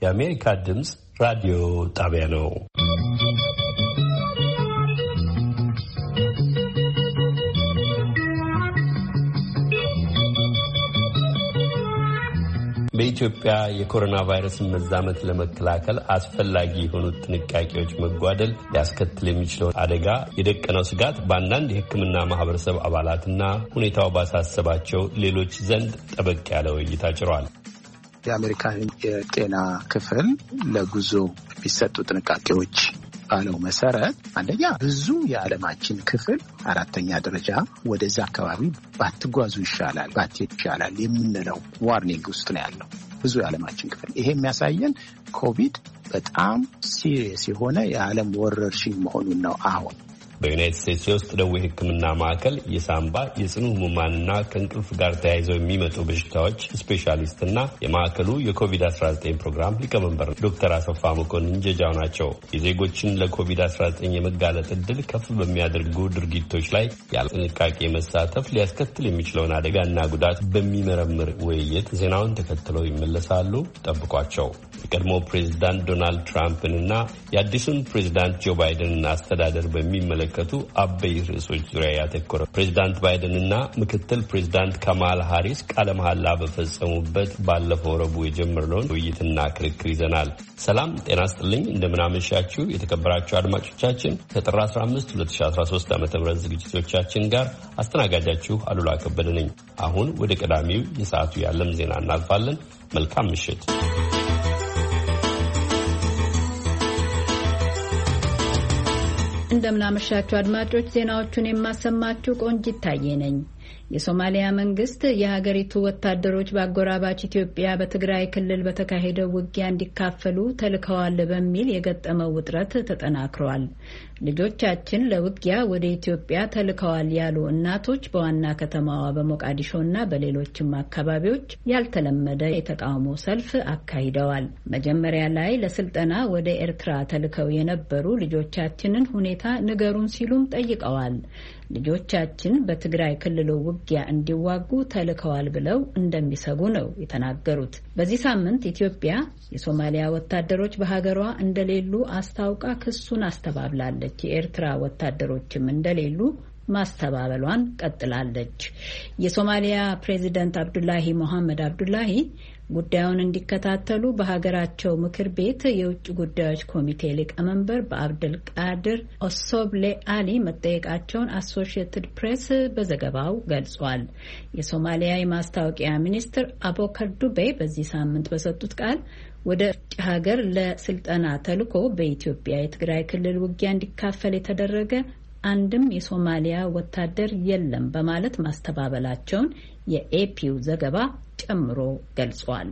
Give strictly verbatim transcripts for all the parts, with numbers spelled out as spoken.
የአሜሪካ ድምፅ ራዲዮ ጣቢያ ነው። በኢትዮጵያ የኮሮና ቫይረስን መዛመት ለመከላከል አስፈላጊ የሆኑት ጥንቃቄዎች መጓደል ሊያስከትል የሚችለውን አደጋ የደቀነው ስጋት በአንዳንድ የሕክምና ማህበረሰብ አባላትና ሁኔታው ባሳሰባቸው ሌሎች ዘንድ ጠበቅ ያለ ውይይት አጭሯል። የአሜሪካን የጤና ክፍል ለጉዞ የሚሰጡ ጥንቃቄዎች ባለው መሰረት አንደኛ ብዙ የዓለማችን ክፍል አራተኛ ደረጃ ወደዛ አካባቢ ባትጓዙ ይሻላል ባትሄድ ይሻላል የምንለው ዋርኒንግ ውስጥ ነው ያለው ብዙ የዓለማችን ክፍል። ይሄ የሚያሳየን ኮቪድ በጣም ሲሪየስ የሆነ የዓለም ወረርሽኝ መሆኑን ነው። አሁን በዩናይትድ ስቴትስ የውስጥ ደዌ ሕክምና ማዕከል የሳምባ የጽኑ ህሙማንና ከእንቅልፍ ጋር ተያይዘው የሚመጡ በሽታዎች ስፔሻሊስትና የማዕከሉ የኮቪድ አስራ ዘጠኝ ፕሮግራም ሊቀመንበር ዶክተር አሰፋ መኮንን ጀጃው ናቸው። የዜጎችን ለኮቪድ አስራ ዘጠኝ የመጋለጥ ዕድል ከፍ በሚያደርጉ ድርጊቶች ላይ ያለ ጥንቃቄ መሳተፍ ሊያስከትል የሚችለውን አደጋና ጉዳት በሚመረምር ውይይት ዜናውን ተከትለው ይመለሳሉ። ጠብቋቸው። የቀድሞ ፕሬዚዳንት ዶናልድ ትራምፕንና የአዲሱን ፕሬዚዳንት ጆ ባይደንን አስተዳደር በሚመለከቱ አበይ ርዕሶች ዙሪያ ያተኮረ ፕሬዚዳንት ባይደንና ምክትል ፕሬዚዳንት ካማላ ሃሪስ ቃለ መሐላ በፈጸሙበት ባለፈው ረቡዕ የጀመርነውን ውይይትና ክርክር ይዘናል። ሰላም ጤና ይስጥልኝ። እንደምናመሻችሁ የተከበራችሁ አድማጮቻችን ከጥር አስራ አምስት ሁለት ሺህ አስራ ሶስት ዓመተ ምህረት ዝግጅቶቻችን ጋር አስተናጋጃችሁ አሉላ ከበደ ነኝ። አሁን ወደ ቀዳሚው የሰዓቱ የዓለም ዜና እናልፋለን። መልካም ምሽት። እንደምናመሻችሁ አድማጮች፣ ዜናዎቹን የማሰማችሁ ቆንጂት ታዬ ነኝ። የሶማሊያ መንግስት የሀገሪቱ ወታደሮች በአጎራባች ኢትዮጵያ በትግራይ ክልል በተካሄደው ውጊያ እንዲካፈሉ ተልከዋል በሚል የገጠመው ውጥረት ተጠናክሯል። ልጆቻችን ለውጊያ ወደ ኢትዮጵያ ተልከዋል ያሉ እናቶች በዋና ከተማዋ በሞቃዲሾና በሌሎችም አካባቢዎች ያልተለመደ የተቃውሞ ሰልፍ አካሂደዋል። መጀመሪያ ላይ ለስልጠና ወደ ኤርትራ ተልከው የነበሩ ልጆቻችንን ሁኔታ ንገሩን ሲሉም ጠይቀዋል። ልጆቻችን በትግራይ ክልሉ ውጊያ እንዲዋጉ ተልከዋል ብለው እንደሚሰጉ ነው የተናገሩት። በዚህ ሳምንት ኢትዮጵያ የሶማሊያ ወታደሮች በሀገሯ እንደሌሉ አስታውቃ ክሱን አስተባብላለች። የኤርትራ ወታደሮችም እንደሌሉ ማስተባበሏን ቀጥላለች። የሶማሊያ ፕሬዚደንት አብዱላሂ ሞሐመድ አብዱላሂ ጉዳዩን እንዲከታተሉ በሀገራቸው ምክር ቤት የውጭ ጉዳዮች ኮሚቴ ሊቀመንበር በአብደል ቃድር ኦሶብሌ አሊ መጠየቃቸውን አሶሺየትድ ፕሬስ በዘገባው ገልጿል። የሶማሊያ የማስታወቂያ ሚኒስትር አቦከር ዱቤ በዚህ ሳምንት በሰጡት ቃል ወደ ውጭ ሀገር ለስልጠና ተልኮ በኢትዮጵያ የትግራይ ክልል ውጊያ እንዲካፈል የተደረገ አንድም የሶማሊያ ወታደር የለም በማለት ማስተባበላቸውን የኤፒው ዘገባ ጨምሮ ገልጿል።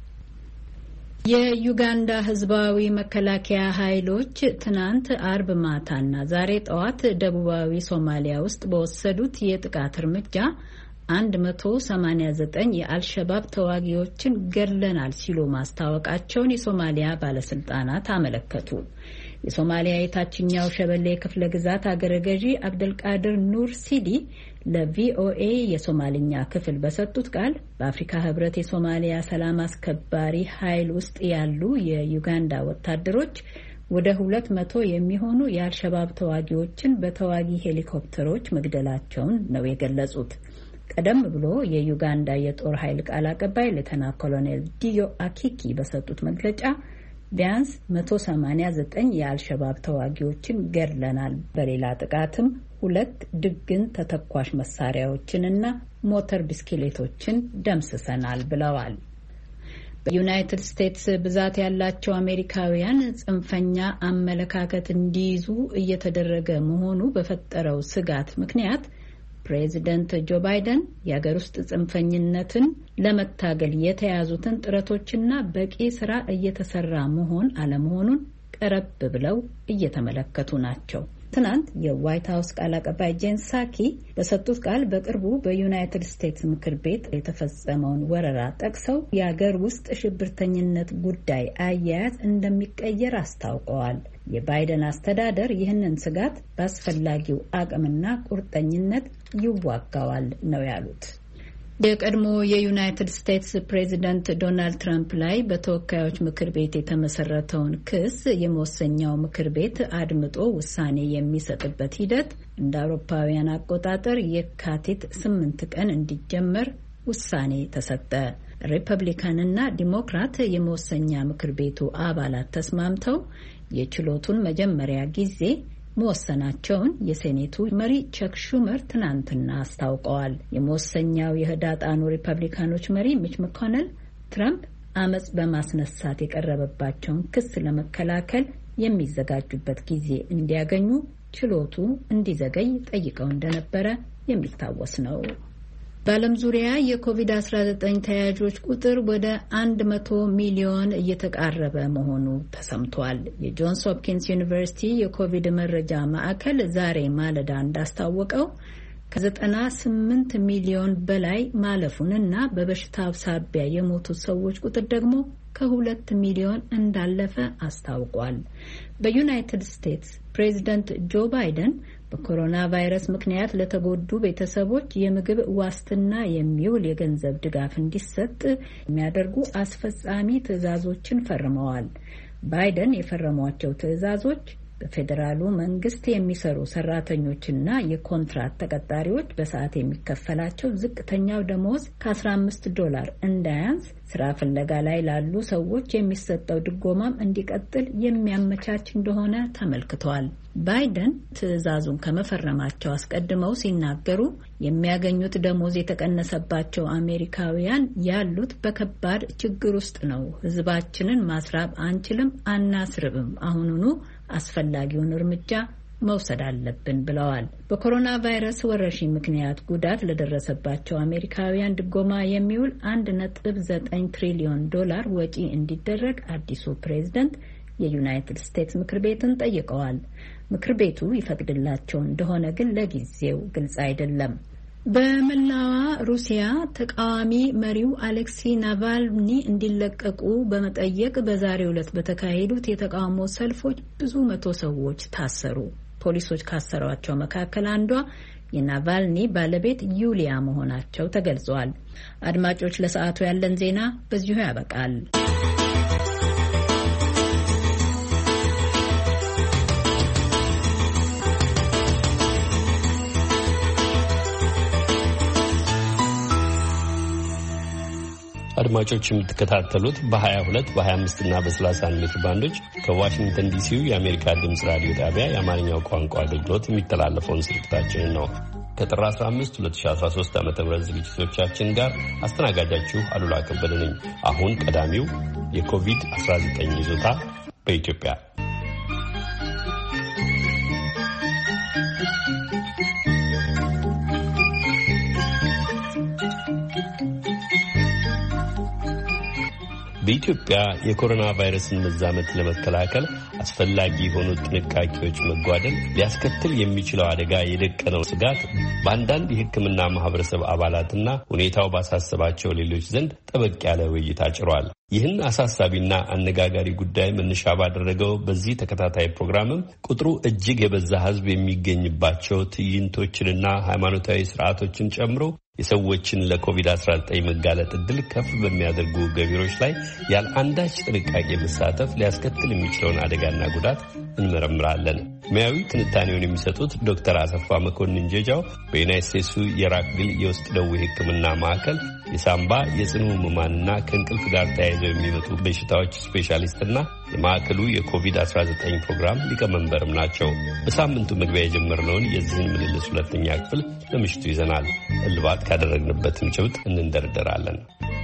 የዩጋንዳ ሕዝባዊ መከላከያ ኃይሎች ትናንት አርብ ማታና ዛሬ ጠዋት ደቡባዊ ሶማሊያ ውስጥ በወሰዱት የጥቃት እርምጃ አንድ መቶ ሰማንያ ዘጠኝ የአልሸባብ ተዋጊዎችን ገድለናል ሲሉ ማስታወቃቸውን የሶማሊያ ባለስልጣናት አመለከቱ። የሶማሊያ የታችኛው ሸበሌ ክፍለ ግዛት አገረ ገዢ አብደልቃድር ኑር ሲዲ ለቪኦኤ የሶማልኛ ክፍል በሰጡት ቃል በአፍሪካ ህብረት የሶማሊያ ሰላም አስከባሪ ኃይል ውስጥ ያሉ የዩጋንዳ ወታደሮች ወደ ሁለት መቶ የሚሆኑ የአልሸባብ ተዋጊዎችን በተዋጊ ሄሊኮፕተሮች መግደላቸውን ነው የገለጹት። ቀደም ብሎ የዩጋንዳ የጦር ኃይል ቃል አቀባይ ሌተና ኮሎኔል ዲዮ አኪኪ በሰጡት መግለጫ ቢያንስ መቶ ሰማንያ ዘጠኝ የአልሸባብ ተዋጊዎችን ገድለናል፣ በሌላ ጥቃትም ሁለት ድግን ተተኳሽ መሳሪያዎችንና ሞተር ብስክሌቶችን ደምስሰናል ብለዋል። በዩናይትድ ስቴትስ ብዛት ያላቸው አሜሪካውያን ጽንፈኛ አመለካከት እንዲይዙ እየተደረገ መሆኑ በፈጠረው ስጋት ምክንያት ፕሬዚደንት ጆ ባይደን የሀገር ውስጥ ጽንፈኝነትን ለመታገል የተያዙትን ጥረቶችና በቂ ስራ እየተሰራ መሆን አለመሆኑን ቀረብ ብለው እየተመለከቱ ናቸው። ትናንት የዋይት ሀውስ ቃል አቀባይ ጄን ሳኪ በሰጡት ቃል በቅርቡ በዩናይትድ ስቴትስ ምክር ቤት የተፈጸመውን ወረራ ጠቅሰው የሀገር ውስጥ ሽብርተኝነት ጉዳይ አያያዝ እንደሚቀየር አስታውቀዋል። የባይደን አስተዳደር ይህንን ስጋት በአስፈላጊው አቅምና ቁርጠኝነት ይዋጋዋል ነው ያሉት። የቀድሞ የዩናይትድ ስቴትስ ፕሬዚደንት ዶናልድ ትራምፕ ላይ በተወካዮች ምክር ቤት የተመሰረተውን ክስ የመወሰኛው ምክር ቤት አድምጦ ውሳኔ የሚሰጥበት ሂደት እንደ አውሮፓውያን አቆጣጠር የካቲት ስምንት ቀን እንዲጀመር ውሳኔ ተሰጠ። ሪፐብሊካንና ዲሞክራት የመወሰኛ ምክር ቤቱ አባላት ተስማምተው የችሎቱን መጀመሪያ ጊዜ መወሰናቸውን የሴኔቱ መሪ ቸክ ሹመር ትናንትና አስታውቀዋል። የመወሰኛው የህዳጣኑ ሪፐብሊካኖች መሪ ሚች መኮነል ትራምፕ አመጽ በማስነሳት የቀረበባቸውን ክስ ለመከላከል የሚዘጋጁበት ጊዜ እንዲያገኙ ችሎቱ እንዲዘገይ ጠይቀው እንደነበረ የሚታወስ ነው። በዓለም ዙሪያ የኮቪድ አስራ ዘጠኝ ተያያዦች ቁጥር ወደ አንድ መቶ ሚሊዮን እየተቃረበ መሆኑ ተሰምቷል። የጆንስ ሆፕኪንስ ዩኒቨርሲቲ የኮቪድ መረጃ ማዕከል ዛሬ ማለዳ እንዳስታወቀው ከዘጠና ስምንት ሚሊዮን በላይ ማለፉንና በበሽታው ሳቢያ የሞቱ ሰዎች ቁጥር ደግሞ ከሁለት ሚሊዮን እንዳለፈ አስታውቋል። በዩናይትድ ስቴትስ ፕሬዚደንት ጆ ባይደን በኮሮና ቫይረስ ምክንያት ለተጎዱ ቤተሰቦች የምግብ ዋስትና የሚውል የገንዘብ ድጋፍ እንዲሰጥ የሚያደርጉ አስፈጻሚ ትዕዛዞችን ፈርመዋል። ባይደን የፈረሟቸው ትዕዛዞች በፌዴራሉ መንግስት የሚሰሩ ሰራተኞችና የኮንትራት ተቀጣሪዎች በሰዓት የሚከፈላቸው ዝቅተኛው ደሞዝ ከአስራ አምስት ዶላር እንዳያንስ፣ ስራ ፍለጋ ላይ ላሉ ሰዎች የሚሰጠው ድጎማም እንዲቀጥል የሚያመቻች እንደሆነ ተመልክቷል። ባይደን ትዕዛዙን ከመፈረማቸው አስቀድመው ሲናገሩ የሚያገኙት ደሞዝ የተቀነሰባቸው አሜሪካውያን ያሉት በከባድ ችግር ውስጥ ነው። ህዝባችንን ማስራብ አንችልም፣ አናስርብም። አሁኑኑ አስፈላጊውን እርምጃ መውሰድ አለብን ብለዋል። በኮሮና ቫይረስ ወረርሽኝ ምክንያት ጉዳት ለደረሰባቸው አሜሪካውያን ድጎማ የሚውል አንድ ነጥብ ዘጠኝ ትሪሊዮን ዶላር ወጪ እንዲደረግ አዲሱ ፕሬዝደንት የዩናይትድ ስቴትስ ምክር ቤትን ጠይቀዋል። ምክር ቤቱ ይፈቅድላቸው እንደሆነ ግን ለጊዜው ግልጽ አይደለም። በመላዋ ሩሲያ ተቃዋሚ መሪው አሌክሲ ናቫልኒ እንዲለቀቁ በመጠየቅ በዛሬው ዕለት በተካሄዱት የተቃውሞ ሰልፎች ብዙ መቶ ሰዎች ታሰሩ። ፖሊሶች ካሰሯቸው መካከል አንዷ የናቫልኒ ባለቤት ዩሊያ መሆናቸው ተገልጿል። አድማጮች፣ ለሰዓቱ ያለን ዜና በዚሁ ያበቃል። አድማጮች የምትከታተሉት በ22 በ25 እና በ31 ሜትር ባንዶች ከዋሽንግተን ዲሲው የአሜሪካ ድምፅ ራዲዮ ጣቢያ የአማርኛው ቋንቋ አገልግሎት የሚተላለፈውን ስርጭታችንን ነው። ከጥር አስራ አምስት ሁለት ሺህ አስራ ሶስት ዓመተ ምህረት ዝግጅቶቻችን ጋር አስተናጋጃችሁ አሉላ ከበደ ነኝ። አሁን ቀዳሚው የኮቪድ አስራ ዘጠኝ ይዞታ በኢትዮጵያ። በኢትዮጵያ የኮሮና ቫይረስን መዛመት ለመከላከል አስፈላጊ የሆኑ ጥንቃቄዎች መጓደል ሊያስከትል የሚችለው አደጋ የደቀነው ስጋት በአንዳንድ የሕክምና ማህበረሰብ አባላትና ሁኔታው ባሳሰባቸው ሌሎች ዘንድ ጠበቅ ያለ ውይይት አጭሯል። ይህን አሳሳቢና አነጋጋሪ ጉዳይ መነሻ ባደረገው በዚህ ተከታታይ ፕሮግራምም ቁጥሩ እጅግ የበዛ ሕዝብ የሚገኝባቸው ትዕይንቶችንና ሃይማኖታዊ ስርዓቶችን ጨምሮ የሰዎችን ለኮቪድ አስራ ዘጠኝ መጋለጥ እድል ከፍ በሚያደርጉ ገቢሮች ላይ ያለ አንዳች ጥንቃቄ መሳተፍ ሊያስከትል የሚችለውን አደጋና ጉዳት እንመረምራለን። ሙያዊ ትንታኔውን የሚሰጡት ዶክተር አሰፋ መኮንን ጀጃው በዩናይትድ ስቴትሱ የራክቪል የውስጥ ደዌ ሕክምና ማዕከል የሳምባ የጽኑ ህሙማንና ከእንቅልፍ ጋር ተያይዘው የሚመጡ በሽታዎች ስፔሻሊስትና የማዕከሉ የኮቪድ አስራ ዘጠኝ ፕሮግራም ሊቀመንበርም ናቸው። በሳምንቱ መግቢያ የጀመርነውን የዚህን ምልልስ ሁለተኛ ክፍል ለምሽቱ ይዘናል። እልባት ካደረግንበትም ጭብጥ እንንደርደራለን።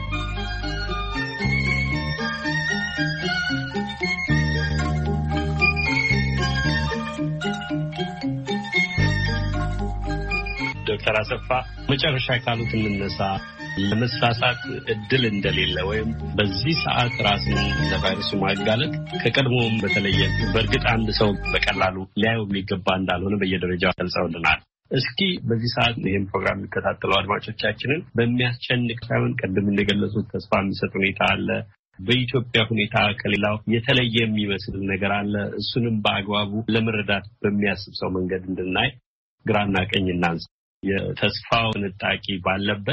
ዶክተር አሰፋ መጨረሻ ካሉት እንነሳ። ለመሳሳት እድል እንደሌለ ወይም በዚህ ሰዓት ራስን ለቫይረሱ ማጋለጥ ከቀድሞውም በተለየ በእርግጥ አንድ ሰው በቀላሉ ሊያየው የሚገባ እንዳልሆነ በየደረጃው ገልጸውልናል። እስኪ በዚህ ሰዓት ይህን ፕሮግራም የሚከታተሉ አድማጮቻችንን በሚያስጨንቅ ሳይሆን ቅድም እንደገለጹት ተስፋ የሚሰጥ ሁኔታ አለ። በኢትዮጵያ ሁኔታ ከሌላው የተለየ የሚመስል ነገር አለ። እሱንም በአግባቡ ለመረዳት በሚያስብ ሰው መንገድ እንድናይ ግራና ቀኝ እናንሳ። የተስፋው ንጣቂ ባለበት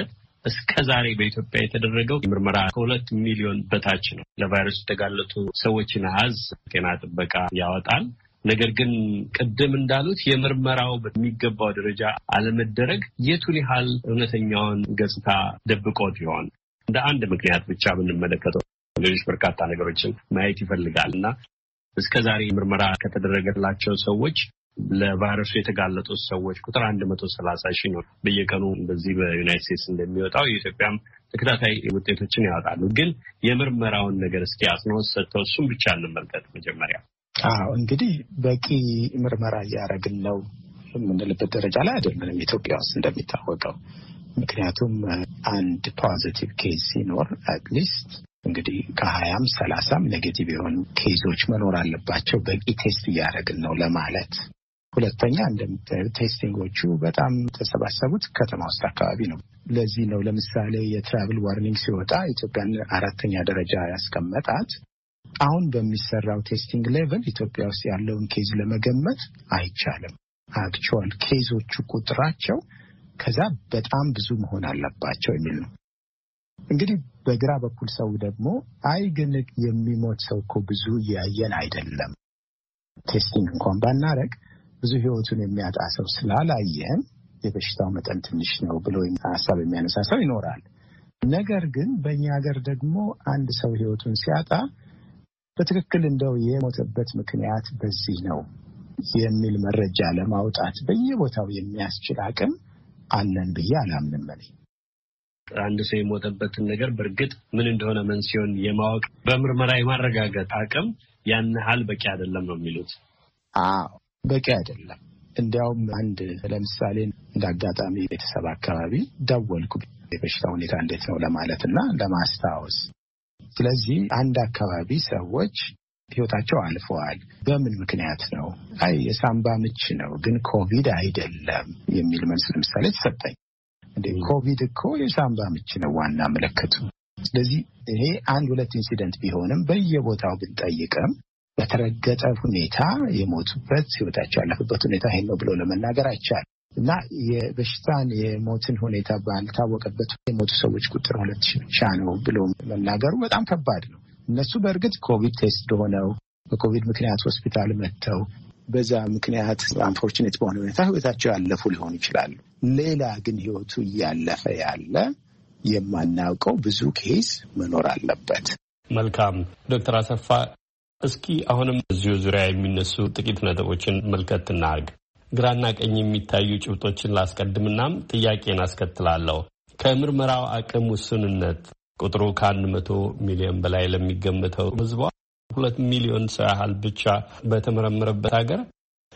እስከዛሬ በኢትዮጵያ የተደረገው ምርመራ ከሁለት ሚሊዮን በታች ነው። ለቫይረሱ የተጋለጡ ሰዎችን አሃዝ ጤና ጥበቃ ያወጣል። ነገር ግን ቅድም እንዳሉት የምርመራው በሚገባው ደረጃ አለመደረግ የቱን ያህል እውነተኛውን ገጽታ ደብቆት ይሆን? እንደ አንድ ምክንያት ብቻ ብንመለከተው ሌሎች በርካታ ነገሮችን ማየት ይፈልጋል እና እስከዛሬ ምርመራ ከተደረገላቸው ሰዎች ለቫይረሱ የተጋለጡ ሰዎች ቁጥር አንድ መቶ ሰላሳ ሺህ ነው። በየቀኑ በዚህ በዩናይትድ ስቴትስ እንደሚወጣው የኢትዮጵያም ተከታታይ ውጤቶችን ያወጣሉ። ግን የምርመራውን ነገር እስኪ አጽንኦት ሰጥተው እሱም ብቻ እንመልከት መጀመሪያ። አዎ እንግዲህ በቂ ምርመራ እያደረግን ነው የምንልበት ደረጃ ላይ አይደለም ኢትዮጵያ ውስጥ እንደሚታወቀው። ምክንያቱም አንድ ፖዚቲቭ ኬዝ ሲኖር አትሊስት እንግዲህ ከሀያም ሰላሳም ኔጌቲቭ የሆኑ ኬዞች መኖር አለባቸው በቂ ቴስት እያደረግን ነው ለማለት። ሁለተኛ እንደምታዩ ቴስቲንጎቹ በጣም ተሰባሰቡት ከተማ ውስጥ አካባቢ ነው። ለዚህ ነው ለምሳሌ የትራቭል ዋርኒንግ ሲወጣ ኢትዮጵያን አራተኛ ደረጃ ያስቀመጣት። አሁን በሚሰራው ቴስቲንግ ሌቭል ኢትዮጵያ ውስጥ ያለውን ኬዝ ለመገመት አይቻልም። አክቹዋል ኬዞቹ ቁጥራቸው ከዛ በጣም ብዙ መሆን አለባቸው የሚል ነው። እንግዲህ በግራ በኩል ሰው ደግሞ አይ ግን የሚሞት ሰው እኮ ብዙ እያየን አይደለም፣ ቴስቲንግ እንኳን ባናረግ ብዙ ህይወቱን የሚያጣ ሰው ስላላየን የበሽታው መጠን ትንሽ ነው ብሎ ሀሳብ የሚያነሳ ሰው ይኖራል። ነገር ግን በእኛ ሀገር ደግሞ አንድ ሰው ህይወቱን ሲያጣ በትክክል እንደው የሞተበት ምክንያት በዚህ ነው የሚል መረጃ ለማውጣት በየቦታው የሚያስችል አቅም አለን ብዬ አላምንም። እኔ አንድ ሰው የሞተበትን ነገር በእርግጥ ምን እንደሆነ መንስኤውን የማወቅ በምርመራ የማረጋገጥ አቅም ያን ያህል በቂ አይደለም ነው የሚሉት። አዎ በቂ አይደለም። እንዲያውም አንድ ለምሳሌ እንዳጋጣሚ ቤተሰብ አካባቢ ደወልኩ የበሽታ ሁኔታ እንዴት ነው ለማለት እና ለማስታወስ። ስለዚህ አንድ አካባቢ ሰዎች ህይወታቸው አልፈዋል። በምን ምክንያት ነው? አይ የሳምባ ምች ነው ግን ኮቪድ አይደለም የሚል መልስ ለምሳሌ ተሰጠኝ። እንዴ ኮቪድ እኮ የሳምባ ምች ነው ዋና ምልክቱ። ስለዚህ ይሄ አንድ ሁለት ኢንሲደንት ቢሆንም በየቦታው ብንጠይቅም በተረገጠ ሁኔታ የሞቱበት ህይወታቸው ያለፈበት ሁኔታ ይሄ ነው ብሎ ለመናገር አይቻልም። እና የበሽታን የሞትን ሁኔታ ባልታወቀበት የሞቱ ሰዎች ቁጥር ሁለት ሺህ ብቻ ነው ብሎ መናገሩ በጣም ከባድ ነው። እነሱ በእርግጥ ኮቪድ ቴስት ሆነው በኮቪድ ምክንያት ሆስፒታል መጥተው በዛ ምክንያት አንፎርቹኔት በሆነ ሁኔታ ህይወታቸው ያለፉ ሊሆኑ ይችላሉ። ሌላ ግን ህይወቱ እያለፈ ያለ የማናውቀው ብዙ ኬስ መኖር አለበት። መልካም ዶክተር አሰፋ እስኪ አሁንም እዚሁ ዙሪያ የሚነሱ ጥቂት ነጥቦችን መልከት እናርግ። ግራና ቀኝ የሚታዩ ጭብጦችን ላስቀድምናም ጥያቄን አስከትላለሁ። ከምርመራው አቅም ውስንነት ቁጥሩ ከአንድ መቶ ሚሊዮን በላይ ለሚገመተው ህዝቧ ሁለት ሚሊዮን ሰው ያህል ብቻ በተመረመረበት ሀገር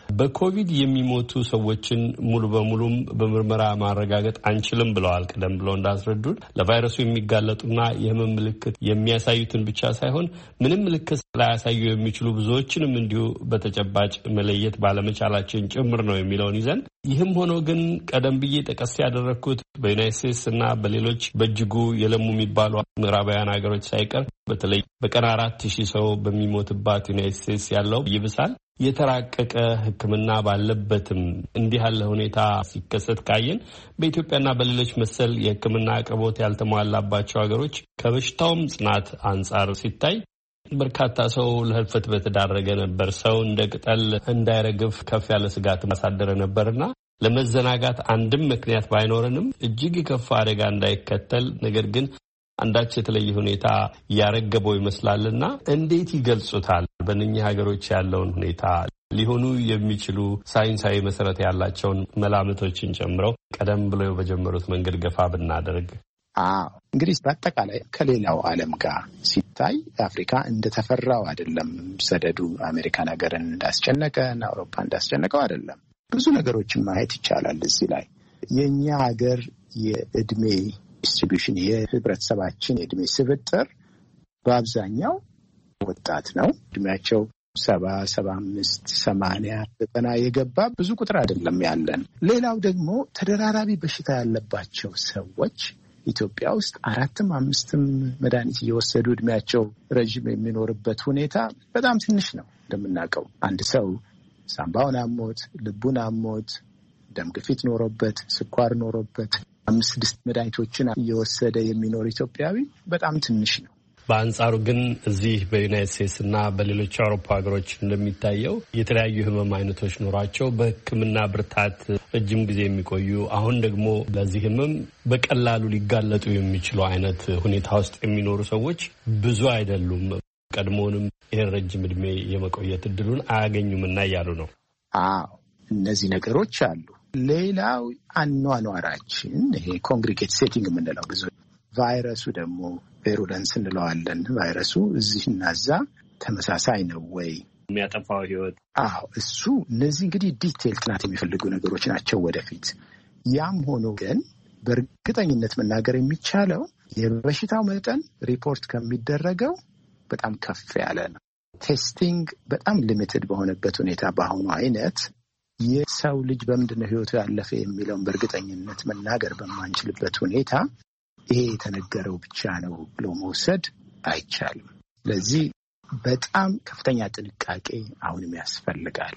በኮቪድ የሚሞቱ ሰዎችን ሙሉ በሙሉም በምርመራ ማረጋገጥ አንችልም ብለዋል። ቀደም ብለው እንዳስረዱን ለቫይረሱ የሚጋለጡና የህመም ምልክት የሚያሳዩትን ብቻ ሳይሆን ምንም ምልክት ላያሳዩ የሚችሉ ብዙዎችንም እንዲሁ በተጨባጭ መለየት ባለመቻላችን ጭምር ነው የሚለውን ይዘን ይህም ሆኖ ግን ቀደም ብዬ ጠቀስ ያደረግኩት በዩናይትድ ስቴትስ እና በሌሎች በእጅጉ የለሙ የሚባሉ ምዕራባውያን ሀገሮች ሳይቀር በተለይ በቀን አራት ሺህ ሰው በሚሞትባት ዩናይትድ ስቴትስ ያለው ይብሳል። የተራቀቀ ሕክምና ባለበትም እንዲህ ያለ ሁኔታ ሲከሰት ካየን በኢትዮጵያና በሌሎች መሰል የሕክምና አቅርቦት ያልተሟላባቸው ሀገሮች ከበሽታውም ጽናት አንጻር ሲታይ በርካታ ሰው ለህልፈት በተዳረገ ነበር። ሰው እንደ ቅጠል እንዳይረግፍ ከፍ ያለ ስጋት ማሳደረ ነበርና ለመዘናጋት አንድም ምክንያት ባይኖረንም እጅግ የከፋ አደጋ እንዳይከተል ነገር ግን አንዳች የተለየ ሁኔታ ያረገበው ይመስላልና እንዴት ይገልጹታል? በእነኚህ ሀገሮች ያለውን ሁኔታ ሊሆኑ የሚችሉ ሳይንሳዊ መሰረት ያላቸውን መላምቶችን ጨምረው ቀደም ብለው በጀመሩት መንገድ ገፋ ብናደርግ። አዎ እንግዲህ በአጠቃላይ ከሌላው ዓለም ጋር ሲታይ አፍሪካ እንደተፈራው አይደለም። ሰደዱ አሜሪካን ሀገርን እንዳስጨነቀ እና አውሮፓ እንዳስጨነቀው አይደለም። ብዙ ነገሮችን ማየት ይቻላል። እዚህ ላይ የኛ ሀገር የእድሜ ዲስትሪቢዩሽን የህብረተሰባችን የእድሜ ስብጥር በአብዛኛው ወጣት ነው። እድሜያቸው ሰባ ሰባ አምስት ሰማንያ ዘጠና የገባ ብዙ ቁጥር አይደለም ያለን። ሌላው ደግሞ ተደራራቢ በሽታ ያለባቸው ሰዎች ኢትዮጵያ ውስጥ አራትም አምስትም መድኃኒት እየወሰዱ እድሜያቸው ረዥም የሚኖርበት ሁኔታ በጣም ትንሽ ነው። እንደምናውቀው አንድ ሰው ሳምባውን አሞት፣ ልቡን አሞት፣ ደም ግፊት ኖሮበት፣ ስኳር ኖሮበት አምስት ስድስት መድኃኒቶችን እየወሰደ የሚኖር ኢትዮጵያዊ በጣም ትንሽ ነው። በአንጻሩ ግን እዚህ በዩናይትድ ስቴትስ እና በሌሎች አውሮፓ ሀገሮች እንደሚታየው የተለያዩ ህመም አይነቶች ኖሯቸው በሕክምና ብርታት ረጅም ጊዜ የሚቆዩ አሁን ደግሞ ለዚህ ህመም በቀላሉ ሊጋለጡ የሚችሉ አይነት ሁኔታ ውስጥ የሚኖሩ ሰዎች ብዙ አይደሉም። ቀድሞውንም ይህን ረጅም እድሜ የመቆየት እድሉን አያገኙምና እያሉ ነው። አዎ እነዚህ ነገሮች አሉ። ሌላው አኗኗራችን ይሄ ኮንግሪጌት ሴቲንግ የምንለው ብዙ ቫይረሱ ደግሞ ቬሩለንስ እንለዋለን። ቫይረሱ እዚህ እና እዛ ተመሳሳይ ነው ወይ የሚያጠፋው ህይወት? አዎ እሱ እነዚህ እንግዲህ ዲቴል ጥናት የሚፈልጉ ነገሮች ናቸው ወደፊት። ያም ሆኖ ግን በእርግጠኝነት መናገር የሚቻለው የበሽታው መጠን ሪፖርት ከሚደረገው በጣም ከፍ ያለ ነው። ቴስቲንግ በጣም ሊሚትድ በሆነበት ሁኔታ በአሁኑ አይነት የሰው ልጅ በምንድነው ህይወቱ ያለፈ የሚለውን በእርግጠኝነት መናገር በማንችልበት ሁኔታ ይሄ የተነገረው ብቻ ነው ብሎ መውሰድ አይቻልም። ስለዚህ በጣም ከፍተኛ ጥንቃቄ አሁንም ያስፈልጋል።